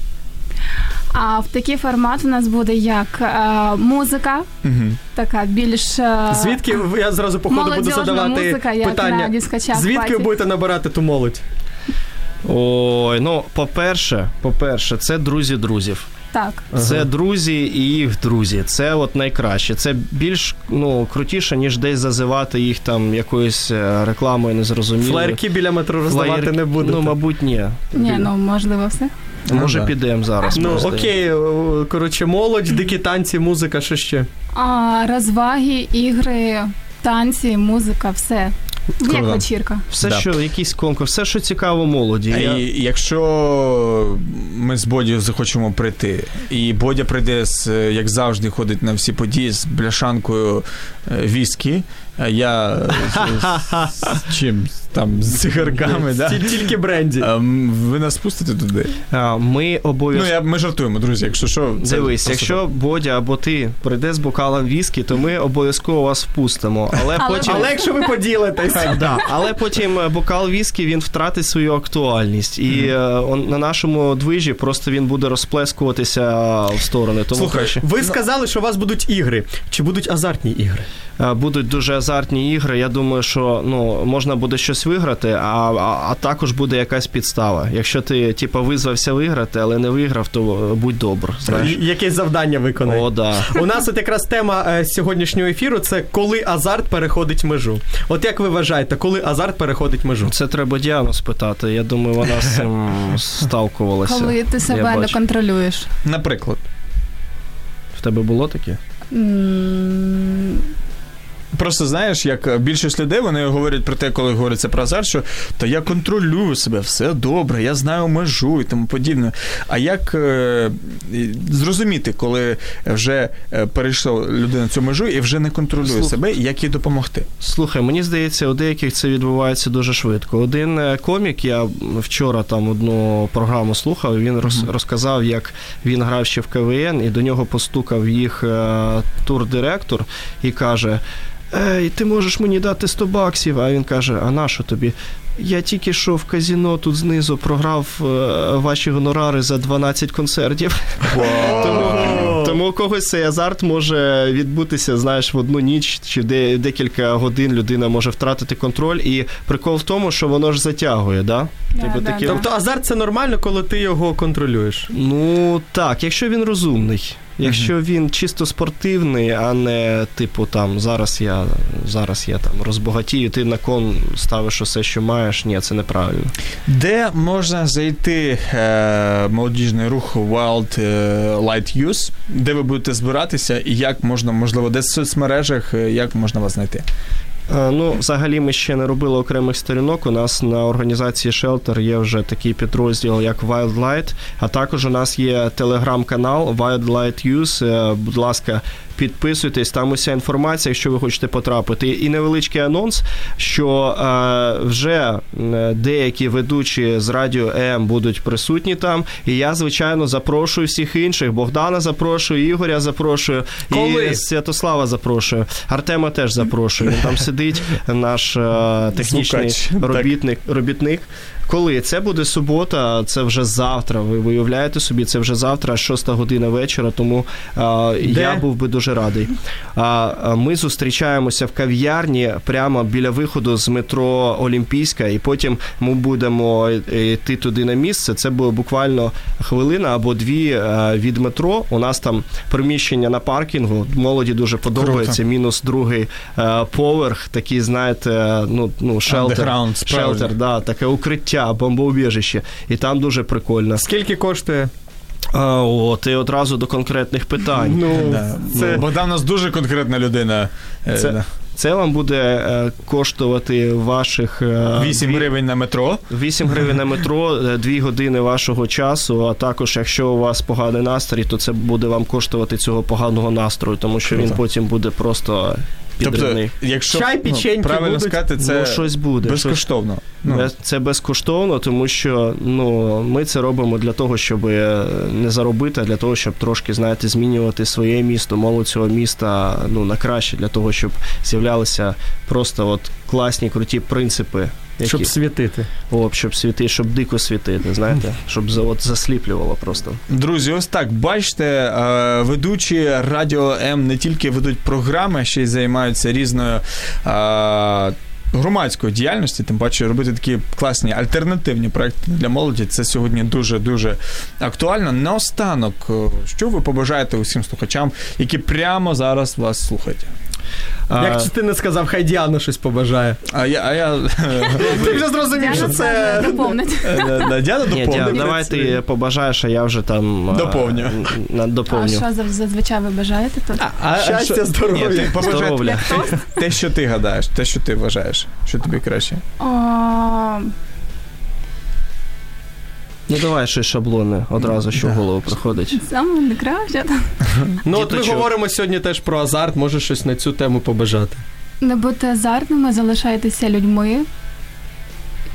А в такий формат у нас буде як е, музика, Угу. така більш... е, Звідки ви- я зразу по ходу буду молодіжна задавати музика, як на питання. дискочах, Звідки ви паті. будете набирати ту молодь? Ой, ну, по-перше, по-перше, це друзі друзів. Так. Це друзі і їх друзі. Це от найкраще. Це більш ну, крутіше, ніж десь зазивати їх там якоюсь е, рекламою незрозумілою. Флаєрки біля метро роздавати Флаєр- не будете. Ну, мабуть, ні. Ні, ну можливо все. Може, Ну, да. підемо зараз. Ну, просто. окей, о, коротше, молодь, дикі танці, музика, що ще? А, розваги, ігри, танці, музика, все. Як Круто. вечірка. Все, Да. що, якийсь конкурс, все, що цікаво молоді. Я... І якщо ми з Бодією захочемо прийти, і Бодя прийде, з, як завжди, ходить на всі події з бляшанкою е, віскі, а я з, з чим? там з цигарками, да? Тільки бренді. А, ви нас пустите туди? А, ми обов'язково... Ну, я, ми жартуємо, друзі, якщо що... Дивись, просто... якщо Бодя або ти прийде з бокалом віскі, то ми обов'язково вас впустимо. Але, Але потім... Але якщо ви поділитесь. Да, але потім бокал віскі, він втратить свою актуальність. І mm-hmm. он, на нашому движі просто він буде розплескуватися в сторони. Тому Слухай, краще... ви сказали, що у вас будуть ігри. Чи будуть азартні ігри? Будуть дуже азартні ігри. Я думаю, що ну, можна буде щось виграти, а, а, а також буде якась підстава. Якщо ти, типу, визвався виграти, але не виграв, то будь добр. Знаєш? Якесь завдання виконай. О, да. У нас от якраз тема е, сьогоднішнього ефіру – це коли азарт переходить межу. От як ви вважаєте, коли азарт переходить межу? Це треба Діану спитати. Я думаю, вона з цим сталкувалася. Коли ти себе не контролюєш. Наприклад. В тебе було таке? Mm. Просто, знаєш, як більшість людей, вони говорять про те, коли говориться про азарт, що «та я контролюю себе, все добре, я знаю межу» і тому подібне. А як е, зрозуміти, коли вже перейшла людина цю межу і вже не контролює Слух... себе, і як їй допомогти? Слухай, мені здається, у деяких це відбувається дуже швидко. Один комік, я вчора там одну програму слухав, він роз, mm-hmm. розказав, як він грав ще в ка ве ен, і до нього постукав їх е, турдиректор і каже: «Ей, ти можеш мені дати сто баксів?» А він каже: «А на що тобі? Я тільки що в казино тут знизу програв е, ваші гонорари за дванадцять концертів». Wow. тому, тому у когось цей азарт може відбутися, знаєш, в одну ніч чи де, декілька годин людина може втратити контроль. І прикол в тому, що воно ж затягує, да? Да, Типу, да, такі... да. Тобто азарт – це нормально, коли ти його контролюєш? Ну, так, якщо він розумний. Якщо uh-huh. він чисто спортивний, а не типу там зараз я зараз я там розбагатію, ти на кон ставиш усе, що маєш, ні, це неправильно. Де можна знайти е, молодіжний рух Wild Light Youth? Де ви будете збиратися і як можна, можливо, десь в соцмережах, як можна вас знайти? Ну, взагалі ми ще не робили окремих сторінок. У нас на організації Shelter є вже такий підрозділ, як Wild Light, а також у нас є телеграм-канал Wild Light Youth. Будь ласка, підписуйтесь, там уся інформація, якщо ви хочете потрапити. І невеличкий анонс, що е, вже деякі ведучі з Радіо М будуть присутні там, і я, звичайно, запрошую всіх інших. Богдана запрошую, Ігоря запрошую, Коли? і Святослава запрошую. Артема теж запрошую. Він там сидить, наш е, технічний Звукач. робітник, робітник. Коли? Це буде субота, це вже завтра. Ви виявляєте собі, це вже завтра, шоста година вечора, тому а, я був би дуже радий. А, ми зустрічаємося в кав'ярні прямо біля виходу з метро Олімпійська, і потім ми будемо йти туди на місце. Це буде буквально хвилина або дві а, від метро. У нас там приміщення на паркінгу, молоді дуже подобається. Круто. Мінус другий а, поверх, такий, знаєте, ну, ну шелтер, шелтер, да, таке укриття, бомбоубіжище. І там дуже прикольно. Скільки коштує? А, от, і одразу до конкретних питань. Ну, да. це... Богдан у нас дуже конкретна людина. Це, да. це вам буде е, коштувати ваших... Е, вісім гривень на метро. вісім гривень на метро, дві години вашого часу, а також, якщо у вас поганий настрій, то це буде вам коштувати цього поганого настрою, тому що Круто. Він потім буде просто... Тобто, якщо чай, печеньки ну, правильно будуть, сказати, це ну, щось буде, безкоштовно. Щось... Ну. Це безкоштовно, тому що ну, ми це робимо для того, щоб не заробити, а для того, щоб трошки, знаєте, змінювати своє місто, молодь цього міста ну, на краще, для того, щоб з'являлися просто от класні, круті принципи. Які? Щоб світити. О, щоб світити, щоб дико світити, знаєте, щоб от засліплювало просто. Друзі, ось так, бачите, ведучі Радіо М не тільки ведуть програми, ще й займаються різною громадської діяльності, тим паче робити такі класні альтернативні проекти для молоді. Це сьогодні дуже-дуже актуально. Наостанок, що ви побажаєте усім слухачам, які прямо зараз вас слухають? Як ти не сказав, хай Діана щось побажає. А я... А я... Ти вже зрозумів, що це... Доповнить. Діана доповнить. Давай ти побажаєш, а я вже там... Доповню. А що зазвичай ви бажаєте тут? Щастя, здоров'я. Здоров'я. Те, що ти гадаєш, те, що ти вважаєш, що тобі краще. Ну, давай щось шаблони одразу, що в голову приходить. Саме не краще. Ну, от ми говоримо сьогодні теж про азарт, може щось на цю тему побажати. Не будьте азартними, залишайтеся людьми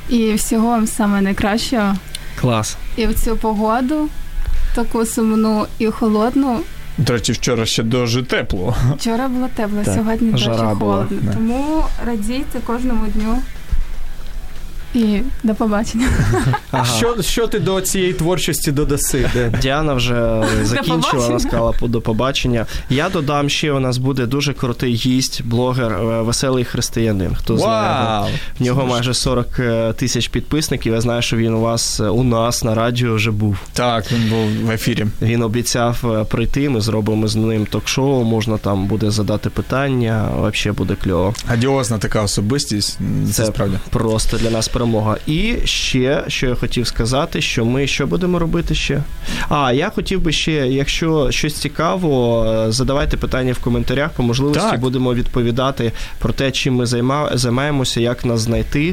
І всього вам саме найкращого. Клас. І в цю погоду, таку сумну і холодну. До речі, вчора ще дуже тепло. Вчора було тепло, так. сьогодні дуже холодно. Була, Тому радійте кожному дню. І до побачення. Ага. Що, що ти до цієї творчості додаси? Де? Діана вже закінчила, вона сказала до побачення. Я додам ще, у нас буде дуже крутий гість, блогер, веселий християнин. Хто Вау! знає, в нього майже сорок тисяч підписників. Я знаю, що він у вас, у нас на радіо вже був. Так, він був в ефірі. Він обіцяв прийти, ми зробимо з ним ток-шоу, можна там буде задати питання, взагалі буде кльово. Адіозна така особистість, це, це справді. Просто для нас перемога. І ще, що я хотів сказати, що ми що будемо робити ще? А, я хотів би ще, якщо щось цікаво, задавайте питання в коментарях, по можливості так. будемо відповідати про те, чим ми займа, займаємося, як нас знайти,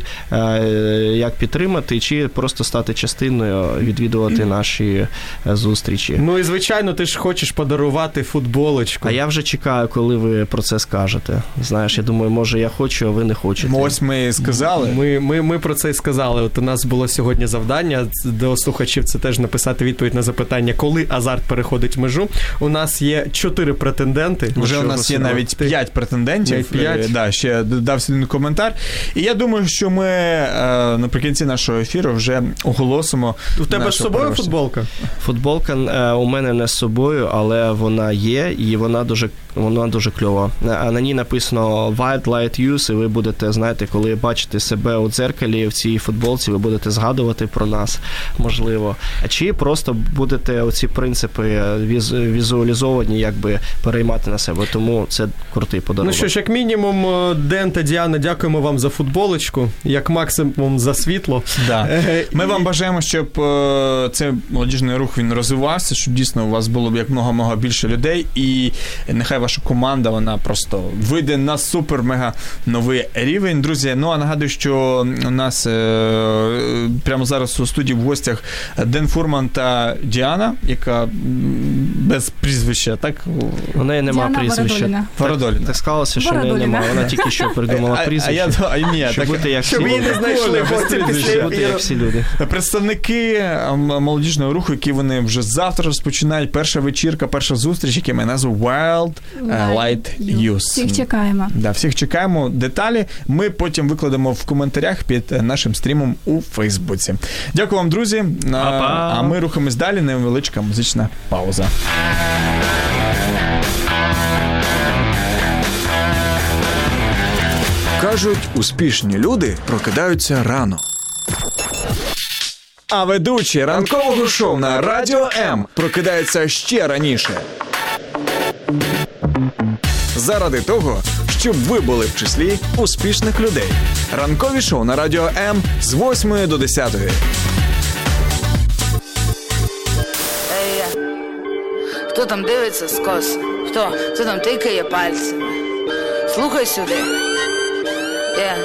як підтримати, чи просто стати частиною, відвідувати наші зустрічі. Ну і, звичайно, ти ж хочеш подарувати футболочку. А я вже чекаю, коли ви про це скажете. Знаєш, я думаю, може я хочу, а ви не хочете. Ось ми сказали. Ми, ми, ми про це і сказали. От у нас було сьогодні завдання до слухачів, це теж написати відповідь на запитання, коли азарт переходить межу. У нас є чотири претенденти. Вже у нас є навіть п'ять претендентів. п'ять. Да, ще дався один коментар. І я думаю, що ми наприкінці нашого ефіру вже оголосимо. У тебе з собою переможця. Футболка? Футболка у мене не з собою, але вона є, і вона дуже, вона дуже кльова. На ній написано Wild Light Use, і ви будете, знаєте, коли бачите себе у дзеркалі в цій футболці, ви будете згадувати про нас, можливо. Чи просто будете оці принципи візуалізовані, якби переймати на себе. Тому це крутий подарунок. Ну що ж, як мінімум, Ден та Діана, дякуємо вам за футболочку, як максимум за світло. Да. Ми вам бажаємо, щоб цей молодіжний рух він розвивався, щоб дійсно у вас було б як много-много більше людей, і нехай ваша команда, вона просто вийде на супер-мега новий рівень. Друзі, ну а нагадую, що у нас е, прямо зараз у студії в гостях Ден Фурман та Діана, яка без прізвища, так? У неї нема Діана прізвища. Бородоліна. Бородоліна. Так, так склалося, що в неї немає. Вона тільки що придумала прізвище. А, а я, а ні, щоб так, бути як всі щоб її не знайшли, щоб бути як всі люди. Представники молодіжного руху, які вони вже завтра розпочинають, перша вечірка, перша зустріч, яка має назву Wild Light Use. Всіх чекаємо. Да, всіх чекаємо. Деталі ми потім викладемо в коментарях під нашим стрімом у Фейсбуці. Дякую вам, друзі. Па-па. А ми рухаємось далі. Невеличка музична пауза. Кажуть, успішні люди прокидаються рано. А ведучий ранкового шоу на Радіо М прокидається ще раніше. Заради того, щоб ви були в числі успішних людей. Ранкові шоу на Радіо М з восьмої до десятої. Ей, хто там дивиться скоса? Хто? Хто там тикає пальцями? Слухай сюди. Yeah.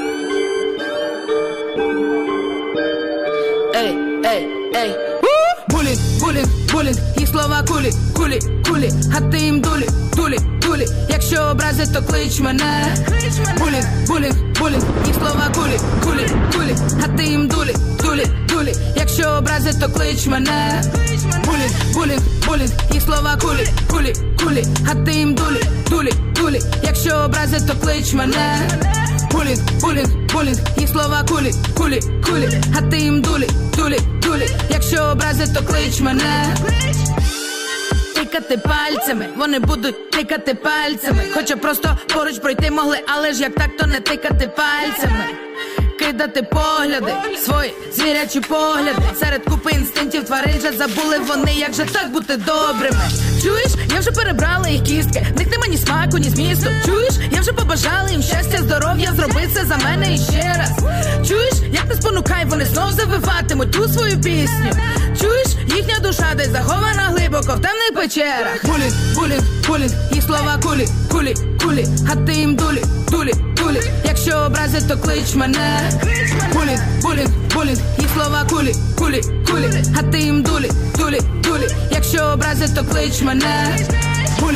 Ей, ей, ей. Булінг, булінг, булінг, їх слова кулі, кулі, кулі, а ти їм дулі, дулі, дулі. Якщо образить, то клич мене. Булінг, булінг, булінг, їх слова кулі, кулі, кулі, а ти їм дулі, дулі, дулі. Якщо образить, то клич мене. Булінг, булінг, булінг, їх слова кулі, кулі, кулі, а ти їм дулі, дулі, дулі. Якщо образить, то клич мене. Булінг, булінг, булінг, їх слова кулі, кулі, кулі, а ти їм дулі, дулі, дулі. Якщо образить, то клич мене. Тикати пальцями, вони будуть тикати пальцями. Хоча просто поруч пройти могли, але ж як так, то не тикати пальцями. Кидати погляди, свої звірячі погляди. Серед купи інстинктів тварин вже забули вони, як же так бути добрими. Чуєш, я вже перебрала їх кістки, в них нема ні смаку, ні змісту. Чуєш, я вже побажала їм щастя, здоров'я, зроби це за мене іще раз. Чуєш, як не спонукай, вони знов завиватимуть ту свою пісню. Чуєш, їхня душа десь захована глибоко в темних печерах. Булінг, булінг, булінг, їх слова кулі, кулі, кулі, а ти їм дулі, дулі, дулі. Якщо образять, то клич мене. Булінг, булінг, булінг, їх слова кулі, кулі, кулі, а ти їм дулі, дулі, дулі. Якщо образять, то клич мене. Булінг,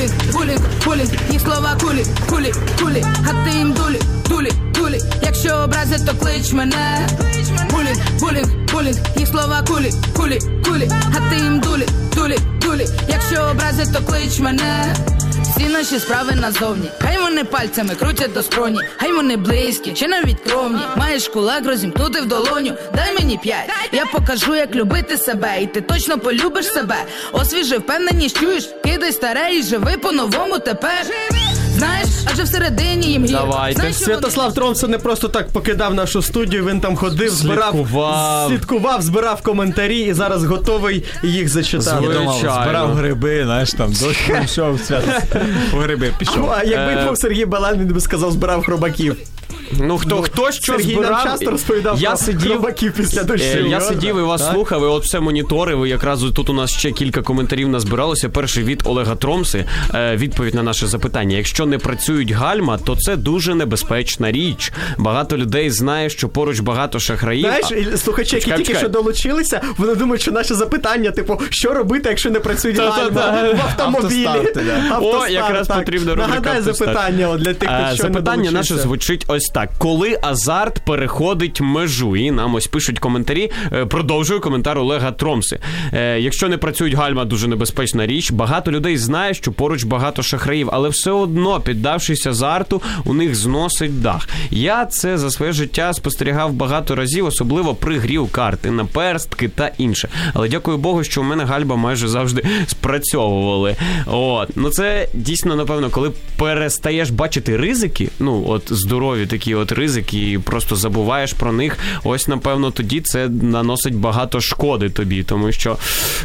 булінг, булінг, булінг, їх слова кулі, кулі, кулі, а ти їм дулі, дулі, дулі, якщо образять, то клич мене. Булінг, булінг, булінг, їх слова кулі, кулі, кулі, а ти їм дулі, дулі, дулі, якщо образять, то клич мене. Всі наші справи назовні, хай вони пальцями крутять до скроні, хай вони близькі, чи навіть кровні. Маєш кулак розімкнути в долоню, дай мені п'ять, я покажу, як любити себе, і ти точно полюбиш себе. Освіжи впевненість, чуєш, кидай старе і живи по-новому тепер. Знаєш, адже всередині їм гірко. Давайте. Знаєш, що Святослав вони- Тромсо не просто так покидав нашу студію, він там ходив, збирав, Слідкував. слідкував, збирав коментарі і зараз готовий їх зачитати. Звичайно. Збирав гриби, знаєш, там дощ прийшов, свято, в гриби пішов. А якби Е. був Сергій Балан, він би сказав, збирав хробаків. Ну, хто, хто що Сергій збирав, нам часто розповідав я про сидів, хробаків після Е, дощу. Я сидів і вас Так? слухав, і от все моніторив, і якраз тут у нас ще кілька коментарів назбиралося. Перший від Олега Тромси, е, відповідь на наше запитання. Якщо не працюють гальма, то це дуже небезпечна річ. Багато людей знає, що поруч багато шахраїв. Знаєш, і слухачі, які Чекай, тільки чекай. що долучилися, вони думають, що наше запитання, типу, що робити, якщо не працюють Та-та-та. гальма в автомобілі. Автостарти, да. О, Автостарт, якраз так. потрібна рубрика Нагадай «Автостарт». запитання от, для тих, Е, хто щойно Запитання наше долучився. звучить ось так. Коли азарт переходить межу? І нам ось пишуть коментарі. Е, Продовжую коментар Олега Тромси. Е, Якщо не працюють гальма, дуже небезпечна річ. Багато людей знає, що поруч багато шахраїв, але все одно, піддавшись азарту, у них зносить дах. Я це за своє життя спостерігав багато разів, особливо при грі у карти, на перстки та інше. Але дякую Богу, що у мене гальма майже завжди спрацьовували. От. Ну це дійсно, напевно, коли перестаєш бачити ризики, ну от здорові такі от ризики, і просто забуваєш про них, ось, напевно, тоді це наносить багато шкоди тобі, тому що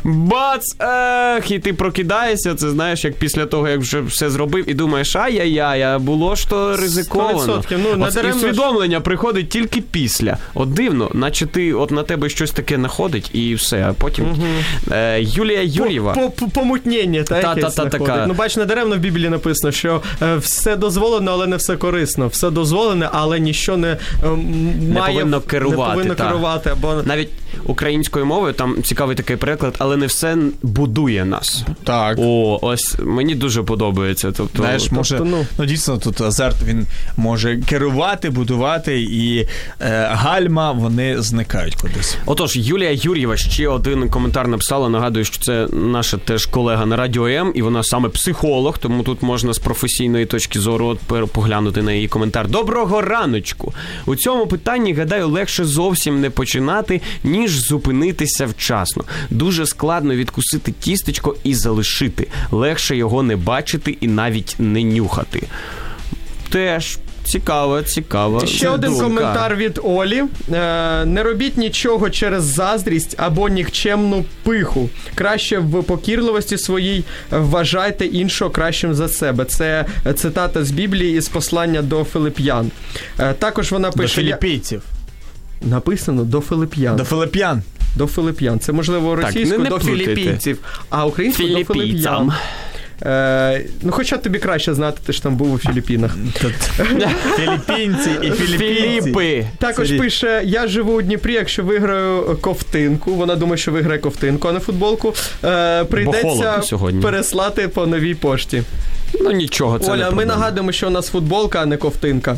бац, ех, і ти прокидаєшся, це знаєш, як після того, як вже все зробив, і думаєш, ай-яй-яй, а було ж то ризиковано. сто відсотків, ну, От, і надаремно ж- усвідомлення приходить тільки після. От дивно, наче ти, от на тебе щось таке находить, і все, а потім... Е, Юлія Юр'єва. По, по, помутнення, та, Та, якесь та, та, знаходить. така. Ну, бач, недаремно в Біблії написано, що е, все дозволено, але не все корисно. Все дозволене, але ніщо не, е, м, має... повинно керувати, Не повинно та. керувати, або... Навіть українською мовою, там цікавий такий переклад, але не все будує нас. Так. О, ось мені дуже подобається. Тобто, Знаєш, може, тобто, ну- ну, дійсно, тут азарт, він може керувати, будувати, і е, гальма, вони зникають кудись. Отож, Юлія Юр'єва ще один коментар написала. Нагадую, що це наша теж колега на Радіо М, і вона саме психолог, тому тут можна з професійної точки зору от пер- поглянути на її коментар. Доброго раночку! У цьому питанні, гадаю, легше зовсім не починати, ніж зупинитися вчасно. Дуже складно відкусити тістечко і залишити. Легше його не бачити і навіть не нюхати. Теж цікаво, цікаво. Ще Це один думка. коментар від Олі. Е, не робіть нічого через заздрість або нікчемну пиху. Краще в покірливості своїй вважайте іншого кращим за себе. Це цитата з Біблії із послання до Филип'ян. Е, також вона До пише... філіппійців. Написано до Филип'ян. До філіп'ян. До Филип'ян. Це, можливо, Так, російською не- не до плутайте. філіппійців, а українською до Філіппійцям. Филип'ян. Е, ну, хоча тобі краще знати, ти ж там був у Філіппінах. Філіппінці і філіппійці. Філіппи. Також Це рі- пише, я живу у Дніпрі, якщо виграю ковтинку, вона думає, що виграє ковтинку, а не футболку, е, прийдеться холодно сьогодні. переслати по новій пошті. Ну нічого, це не Оля, ми проблема. нагадуємо, що у нас футболка, а не ковтинка.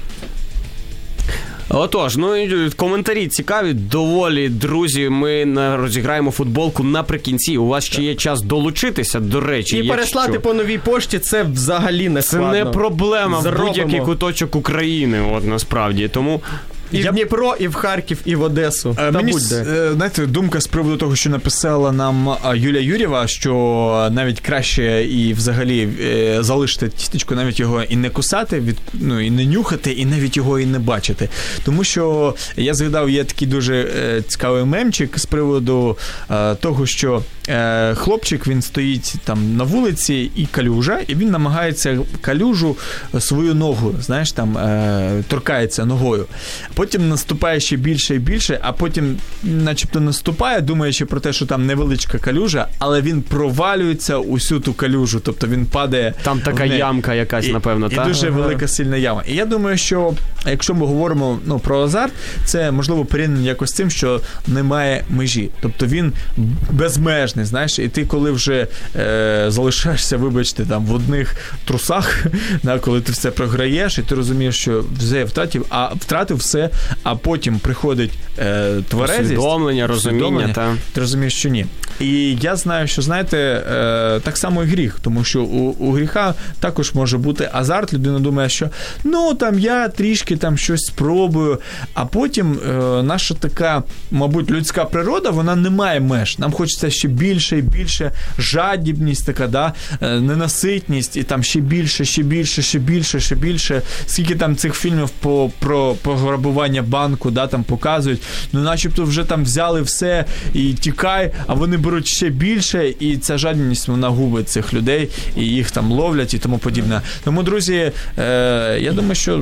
Отож, ну і коментарі цікаві, доволі, друзі, ми на- розіграємо футболку наприкінці. У вас ще є час долучитися, до речі. І якщо... переслати по новій пошті це взагалі не Це складно. не проблема в Зробимо. будь-який куточок України, от насправді. Тому І Я- в Дніпро, і в Харків, і в Одесу. Е, Та Мені, будь-де. е, знаєте, думка з приводу того, що написала нам а, Юлія Юр'єва, що навіть краще і взагалі е, залишити тістечко, навіть його і не кусати, від, ну, і не нюхати, і навіть його і не бачити. Тому що я згадав, є такий дуже е, цікавий мемчик з приводу е, того, що е, хлопчик, він стоїть там на вулиці і калюжа, і він намагається калюжу свою ногу, знаєш, там е, торкається ногою. потім наступає ще більше і більше, а потім начебто наступає, думаючи про те, що там невеличка калюжа, але він провалюється усю ту калюжу, тобто він падає. Там така ямка якась, і, напевно, і так? дуже ага. велика сильна яма. І я думаю, що якщо ми говоримо ну, про азарт, це можливо порівняно якось з тим, що немає межі. Тобто він безмежний, знаєш, і ти коли вже е, залишаєшся, вибачте, там в одних трусах, да, коли ти все програєш, і ти розумієш, що все втратив, а втратив все, а потім приходить е, тверезість, усвідомлення, розуміння, та. Ти розумієш, що ні. І я знаю, що, знаєте, е, так само і гріх, тому що у, у гріха також може бути азарт, людина думає, що ну, там я трішки там щось спробую, а потім е, наша така, мабуть, людська природа, вона не має меж. Нам хочеться ще більше і більше, жадібність така, да, е, ненаситність, і там ще більше, ще більше, ще більше, ще більше. Скільки там цих фільмів по, про пограбування банку, да, там показують, ну, начебто вже там взяли все і тікай, а вони беруть ще більше, і ця жадібність, вона губить цих людей, і їх там ловлять і тому подібне. Тому, друзі, е, я думаю, що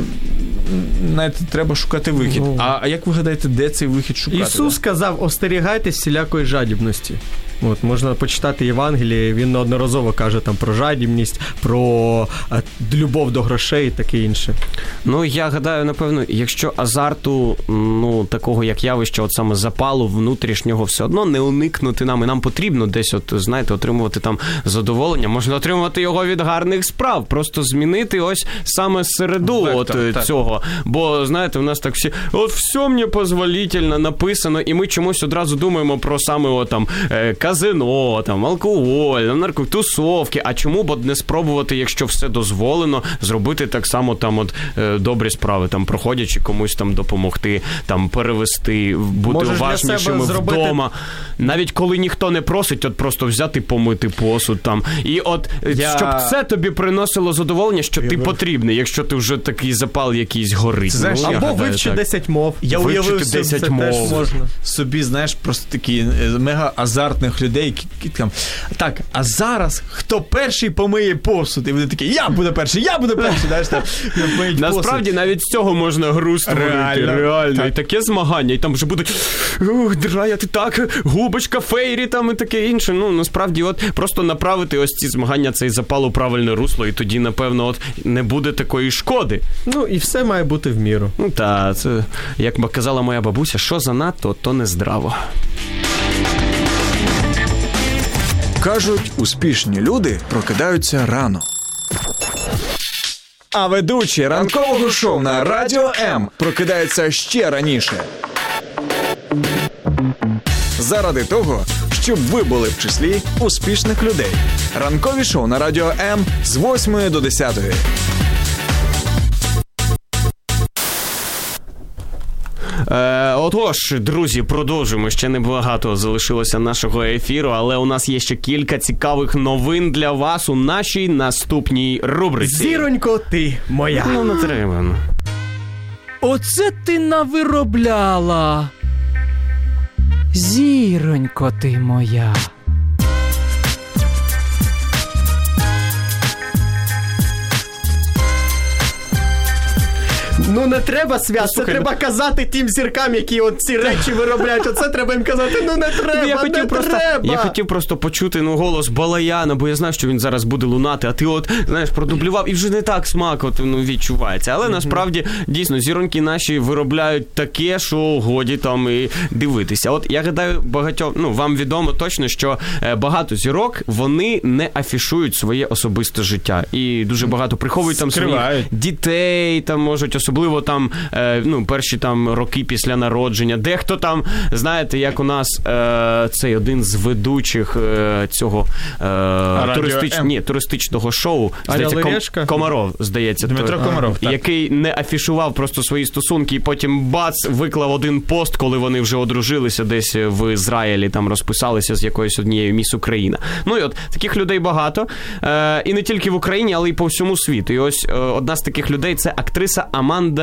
знаєте, треба шукати вихід. Ну. А, а як ви гадаєте, де цей вихід шукати? Ісус да? сказав, остерігайтесь всілякої жадібності. От, можна почитати Євангеліє, він неодноразово каже там про жадібність, про а, любов до грошей і таке інше. Ну, я гадаю, напевно, якщо азарту, ну, такого як явища, от саме запалу внутрішнього все одно не уникнути нам, і нам потрібно десь, от, знаєте, отримувати там задоволення, можна отримувати його від гарних справ, просто змінити ось саме середу так, от так, так. цього. Бо, знаєте, у нас так всі, от все мені позволительно написано, і ми чомусь одразу думаємо про саме от, там, казино, там, алкоголь, наркотусовки. А чому б не спробувати, якщо все дозволено, зробити так само там от е, добрі справи, там, проходячи комусь там допомогти, там, перевести, бути Можеш уважнішими зробити... вдома. Навіть коли ніхто не просить, от просто взяти, помити посуд там. І от, Я... щоб це тобі приносило задоволення, що ти потрібний, якщо ти вже такий запал якийсь горить. Це, знаєш, ну, або гадаю, вивчи так. десять мов. Я Вивчити уявив собі, десять це мов. теж можна. Собі, знаєш, просто такі мега азартних людей, які там, так, а зараз хто перший помиє посуд? І вони такі, я буду перший, я буду перший, знаєш, там, помиють посуд. Насправді навіть з цього можна гру створити, Реально. реально. Так. І таке змагання, і там вже буде ух, драяти так, губочка, фейрі там і таке інше. Ну, насправді, от просто направити ось ці змагання, цей запал у правильне русло, і тоді, напевно, от не буде такої шкоди. Ну, і все має бути в міру. Ну, та, це, як казала моя бабуся, що занадто, то не здраво. Кажуть, успішні люди прокидаються рано. А ведучий ранкового шоу на Радіо М прокидається ще раніше. Заради того, щоб ви були в числі успішних людей. Ранкові шоу на Радіо М з восьмої до десятої. Е, отож, друзі, продовжуємо. Ще небагато залишилося нашого ефіру, але у нас є ще кілька цікавих новин для вас у нашій наступній рубриці. Зіронько, ти моя. Ну, не треба. Оце ти навиробляла. Зіронько, ти моя. Ну не треба, Свят, це треба казати тим зіркам, які от ці речі виробляють. Оце треба їм казати, ну не треба, я не хотів просто, треба. Я хотів просто почути ну, голос Балаяна, бо я знав, що він зараз буде лунати, а ти от, знаєш, продублював, і вже не так смак от, ну, відчувається. Але mm-hmm. насправді, дійсно, зіроньки наші виробляють таке, що годі там і дивитися. От я гадаю, багатьох, ну, вам відомо точно, що е, багато зірок, вони не афішують своє особисте життя. І дуже багато приховують там своїх дітей, там можуть особливо там, е, ну, перші там роки після народження. Дехто там, знаєте, як у нас е, цей один з ведучих е, цього е, туристич... Ні, туристичного шоу, здається, Ком... Комаров, здається, Дмитро той, Комаров, так. який не афішував просто свої стосунки і потім бац, виклав один пост, коли вони вже одружилися десь в Ізраїлі, там розписалися з якоюсь однією міс Україна. Ну і от, таких людей багато. Е, і не тільки в Україні, але й по всьому світу. І ось е, одна з таких людей – це актриса Аманда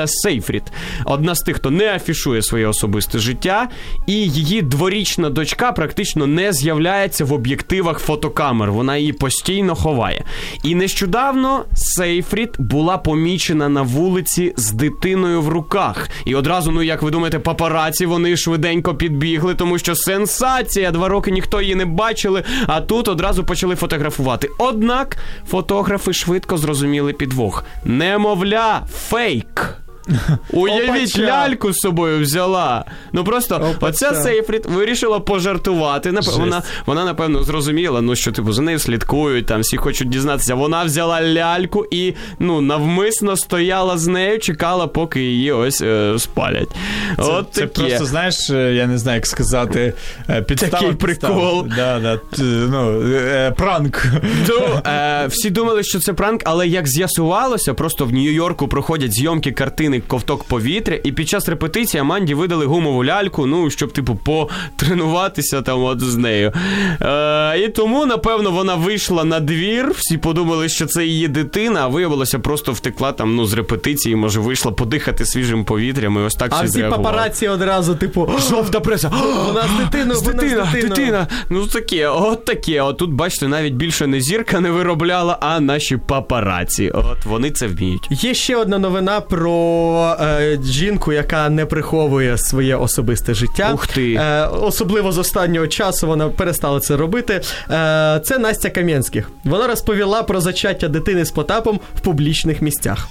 е, Сейфрід. Одна з тих, хто не афішує своє особисте життя, і її дворічна дочка практично не з'являється в об'єктивах фотокамер. Вона її постійно ховає. І нещодавно Сейфрід була помічена на вулиці з дитиною в руках. І одразу, ну як ви думаєте, папараці, вони швиденько підбігли, тому що сенсація, два роки ніхто її не бачили, а тут одразу почали фотографувати. Однак фотографи швидко зрозуміли підвох. Немовля, фейк. Уявіть, Опача. ляльку з собою взяла. Ну просто Опача. оця Сейфрід вирішила пожартувати. Нап... Вона, вона, напевно, зрозуміла, ну, що типу за нею слідкують, там всі хочуть дізнатися. Вона взяла ляльку і ну, навмисно стояла з нею, чекала, поки її ось е, спалять. Це, От це таке. просто, знаєш, я не знаю, як сказати, підстава. Такий підстава. прикол. Да, да, т- ну, е, пранк. Ну, е, всі думали, що це пранк, але як з'ясувалося, просто в Нью-Йорку проходять зйомки картини «Ковток повітря», і під час репетиції Аманді видали гумову ляльку, ну, щоб, типу, потренуватися там от з нею. Е, і тому, напевно, вона вийшла на двір, всі подумали, що це її дитина, а виявилося, просто втекла там, ну, з репетиції, може, вийшла подихати свіжим повітрям, і ось так А всі всі зреагували. папараці одразу, типу, Жовта преса. вона з дитиною, З вона дитина, з дитиною. дитина. Ну таке, от таке. От тут, бачите, навіть більше не зірка не виробляла, а наші папараці. От вони це вміють. Є ще одна новина про е, жінку, яка не приховує своє особисте життя. Ух ти. Е, особливо з останнього часу вона перестала це робити. Е, це Настя Кам'янських. Вона розповіла про зачаття дитини з Потапом в публічних місцях.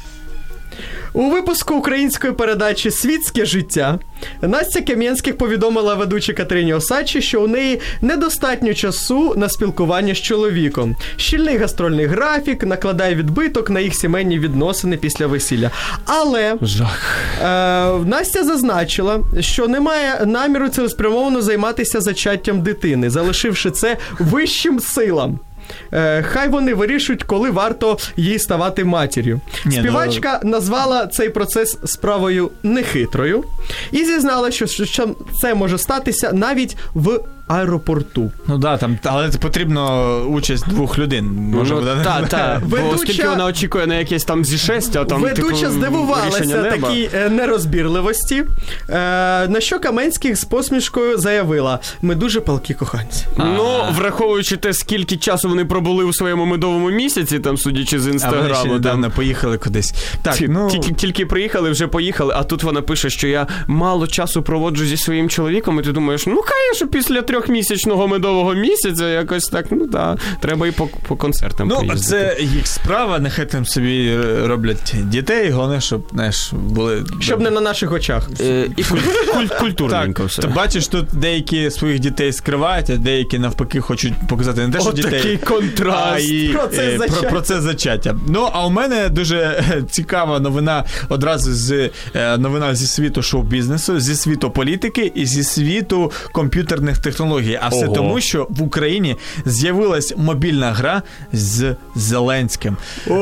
У випуску української передачі «Світське життя» Настя Кам'янських повідомила ведучій Катерині Осадчій, що у неї недостатньо часу на спілкування з чоловіком. Щільний гастрольний графік накладає відбиток на їх сімейні відносини після весілля. Але Жах. е, Настя зазначила, що немає наміру цілеспрямовано займатися зачаттям дитини, залишивши це вищим силам. Е, хай вони вирішують, коли варто їй ставати матір'ю. Ні, Співачка ну... назвала цей процес справою нехитрою і зізнала, що, що це може статися навіть в аеропорту. Ну да, там, але це потрібно участь двох людей. Може, Ну, буде... та, та. Бо Ведуча- оскільки вона очікує на якесь там зішестя, а там Ведуча типу, рішення здивувалася неба. такій е, нерозбірливості, е, на що Каменських з посмішкою заявила: ми дуже палкі коханці. Ну, враховуючи те, скільки часу вони пробули у своєму медовому місяці, там, судячи з А вони ще інстаграму, недавно там, поїхали кудись. Так, Ті- ну... тільки, тільки приїхали, вже поїхали, а тут вона пише, що я мало часу проводжу зі своїм чоловіком, і ти думаєш, ну, конечно, після трьохмісячного медового місяця якось так, ну, так, треба і по, по концертам Ну, поїздити. це їх справа, нехай там собі роблять дітей, головне, щоб, знаєш, були... Щоб не на наших очах. Е, і куль- куль- культурненько Так, все. ти бачиш, тут деякі своїх дітей скривають, а деякі навпаки хочуть показати не те, що От дітей, такий контраст. а і Процес е, про, зачаття. процес зачаття. Ну, а у мене дуже е, цікава новина одразу з е, новина зі світу шоу-бізнесу, зі світу політики і зі світу комп'ютерних технологій. А все Ого. тому, що в Україні з'явилась мобільна гра з Зеленським.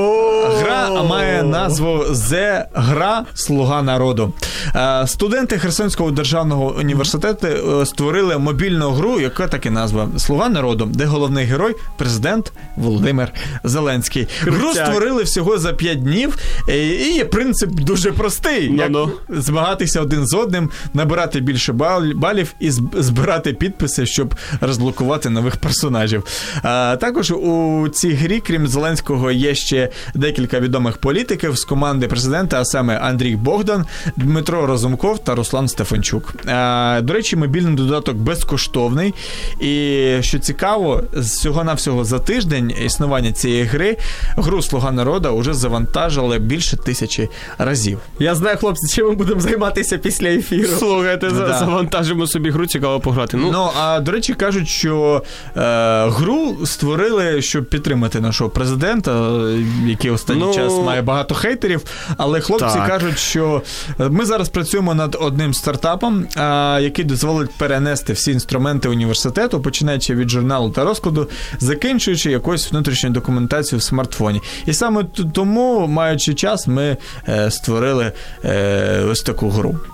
Гра має назву «Зе Гра Слуга народу». Е, Студенти Херсонського державного університету е, створили мобільну гру, яка так і назва «Слуга народу», де головний герой – президент Володимир Зеленський. Гру створили всього за п'ять днів, е, і є принцип дуже простий. Як Ну-ну. змагатися один з одним, набирати більше бал- балів і зб- збирати підписи, щоб розблокувати нових персонажів. А, також у цій грі, крім Зеленського, є ще декілька відомих політиків з команди президента, а саме Андрій Богдан, Дмитро Разумков та Руслан Стефанчук. А, до речі, мобільний додаток безкоштовний. І, що цікаво, всього-навсього за тиждень існування цієї гри гру «Слуга народу» вже завантажили більше тисячі разів. Я знаю, хлопці, чим ми будемо займатися після ефіру. Слухайте, Ну, за- да. завантажимо собі гру, цікаво пограти. Ну, Ну, а до речі, кажуть, що е, гру створили, щоб підтримати нашого президента, е, який останній Ну, час має багато хейтерів. Але хлопці так. кажуть, що ми зараз працюємо над одним стартапом, е, який дозволить перенести всі інструменти університету, починаючи від журналу та розкладу, закінчуючи якоюсь внутрішньою документацією в смартфоні. І саме т- тому, маючи час, ми е, створили е, ось таку гру.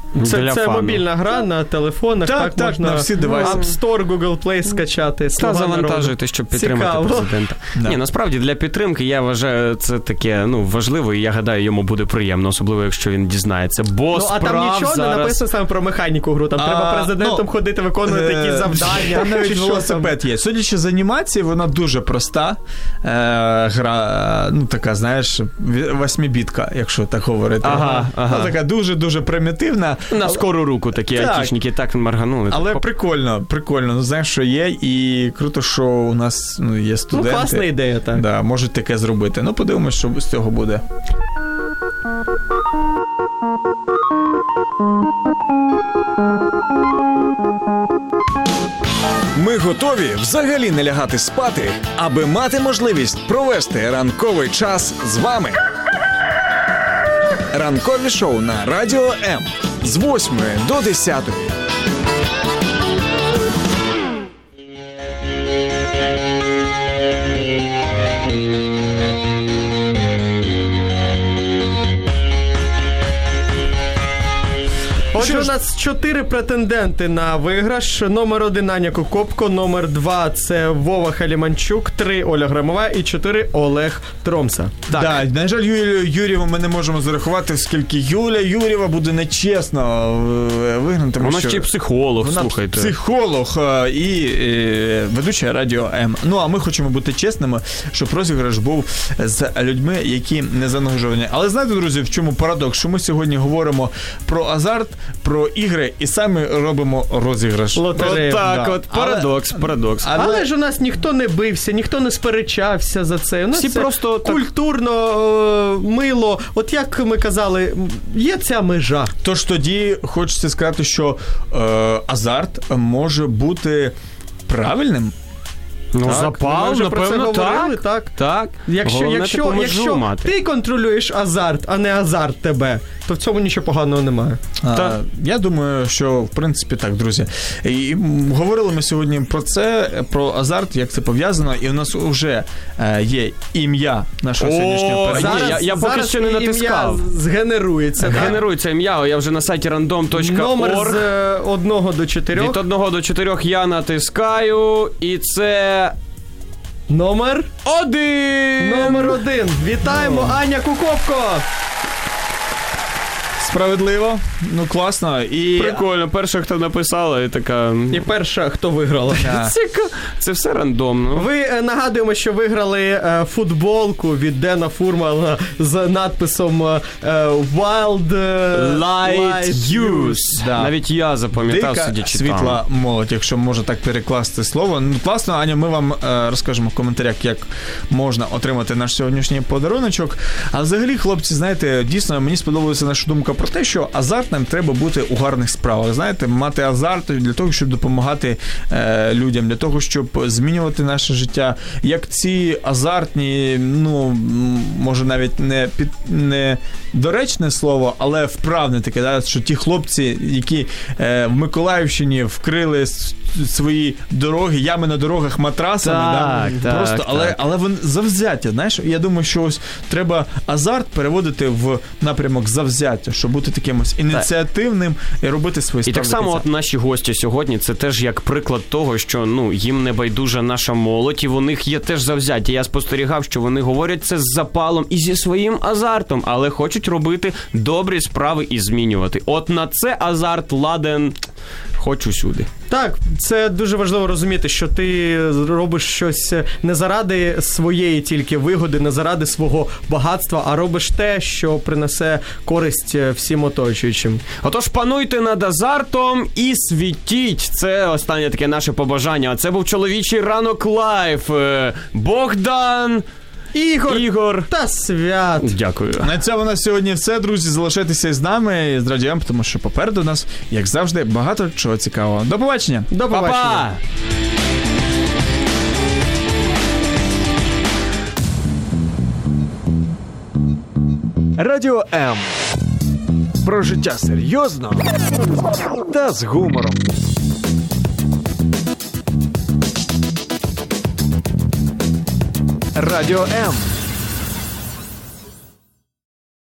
Це, Для це фану. мобільна гра на телефонах, Так, так, так, можна на всі девайси. App Store, Google Play скачати. Та «Слуга завантажуйте, народу». щоб підтримати Цікаво. президента. Да. Ні, насправді для підтримки я вважаю це таке ну важливо, і я гадаю, йому буде приємно, особливо якщо він дізнається. Бо Ну, а справ там нічого зараз... не написано саме про механіку гру. Там А, треба президентом ну, ходити, виконувати Е, якісь завдання. Там навіть чи що там. велосипед є. Судячи з анімації, вона дуже проста. Е, гра, ну така, знаєш, ві- восьмібітка, якщо так говорити. Ага, ага. Ну, така дуже-дуже примітивна. На скору руку такі Так. айтішники так марганули. Але так, прикольно, прикольно. Ну, знаєш, що є, і круто, що у нас ну, є Ну, студенти. класна ідея, так. Да, можуть таке зробити. Ну, подивимось, що з цього буде. Ми готові взагалі не лягати спати, аби мати можливість провести ранковий час з вами. Ранкові шоу на Радіо М з восьмої до десятої. Отже, у нас чотири претенденти на виграш. Номер один Аня Кокопко, номер два це Вова Халіманчук, три Оля Громова і чотири Олег Тромса. Так. Да, на жаль, Юлію Юрєву ми не можемо зарахувати, оскільки Юля Юрєва буде нечесно е, вигнана. Тому Вона що ще й психолог, вона слухайте. психолог е, і е, ведуча Радіо М. Ну, а ми хочемо бути чесними, щоб розіграш був з людьми, які не заангажовані. Але знаєте, друзі, в чому парадокс? Що ми сьогодні говоримо про азарт, про ігри і самі робимо розіграш. Лотерею. Так, Да. от парадокс, Але- парадокс. Але- Але ж у нас ніхто не бився, ніхто не сперечався за це. У нас Всі це просто так- культурно, е, мило. От як ми казали, є ця межа. Тож тоді хочеться сказати, що е, азарт може бути правильним. Ну, Так, ми запал, вже про це напевно, говорили, так. так. Так. Якщо, Головне якщо, таку межу якщо мати. ти контролюєш азарт, а не азарт тебе, то в цьому нічого поганого немає. А, Та- я думаю, що в принципі так, друзі. І м, говорили ми сьогодні про це, про азарт, як це пов'язано, і у нас вже е, є ім'я нашого О, сьогоднішнього Ні, переможця. я- я поки зараз що не ім'я натискав. згенерується. так. Генерується ім'я, я вже на сайті рандом точка Номер орг. з е, одного до чотирьох. Від одного до чотирьох я натискаю, і це Номер один. Номер один. Вітаємо, Аня Кукопко. Справедливо, ну класно. І Прикольно, перша, хто написала, і така... І перша, хто виграла. Ціка... Це все рандомно. Ви е, нагадуємо, що виграли е, футболку від Дена Фурмана з надписом е, Wild е, Light Use. Да. Навіть я запам'ятав, дика, сидячи світла там. молодь, якщо можна так перекласти слово. Ну, класно, Аня, ми вам е, розкажемо в коментарях, як можна отримати наш сьогоднішній подаруночок. А взагалі, хлопці, знаєте, дійсно, мені сподобалася наша думка про те, що азартним треба бути у гарних справах. Знаєте, мати азарт для того, щоб допомагати е, людям, для того, щоб змінювати наше життя. Як ці азартні, ну, м, може навіть не, під, не доречне слово, але вправне таке, да, що ті хлопці, які е, в Миколаївщині вкрили с- свої дороги, ями на дорогах матрасами, Так, да, так, просто, але, так. але вони завзяття, знаєш, я думаю, що ось треба азарт переводити в напрямок завзяття, щоб бути таким ось ініціативним і робити свої І справи. так само до от кінця. наші гості сьогодні, це теж як приклад того, що ну їм не байдужа наша молодь, і у них є теж завзяття. Я спостерігав, що вони говорять це з запалом і зі своїм азартом, але хочуть робити добрі справи і змінювати. От на це азарт ладен хоч усюди. Так, це дуже важливо розуміти, що ти робиш щось не заради своєї тільки вигоди, не заради свого багатства, а робиш те, що принесе користь всім оточуючим. Отож, пануйте над азартом і світіть. Це останнє таке наше побажання. А це був чоловічий ранок лайф. Е, Богдан, Ігор, Ігор та Свят. Дякую. На цьому у нас сьогодні все, друзі. Залишайтеся з нами, з Радіо М, тому що попереду нас, як завжди, багато чого цікавого. До побачення! До побачення. Па-па! Радіо М. Про життя серйозно та з гумором. Радіо М.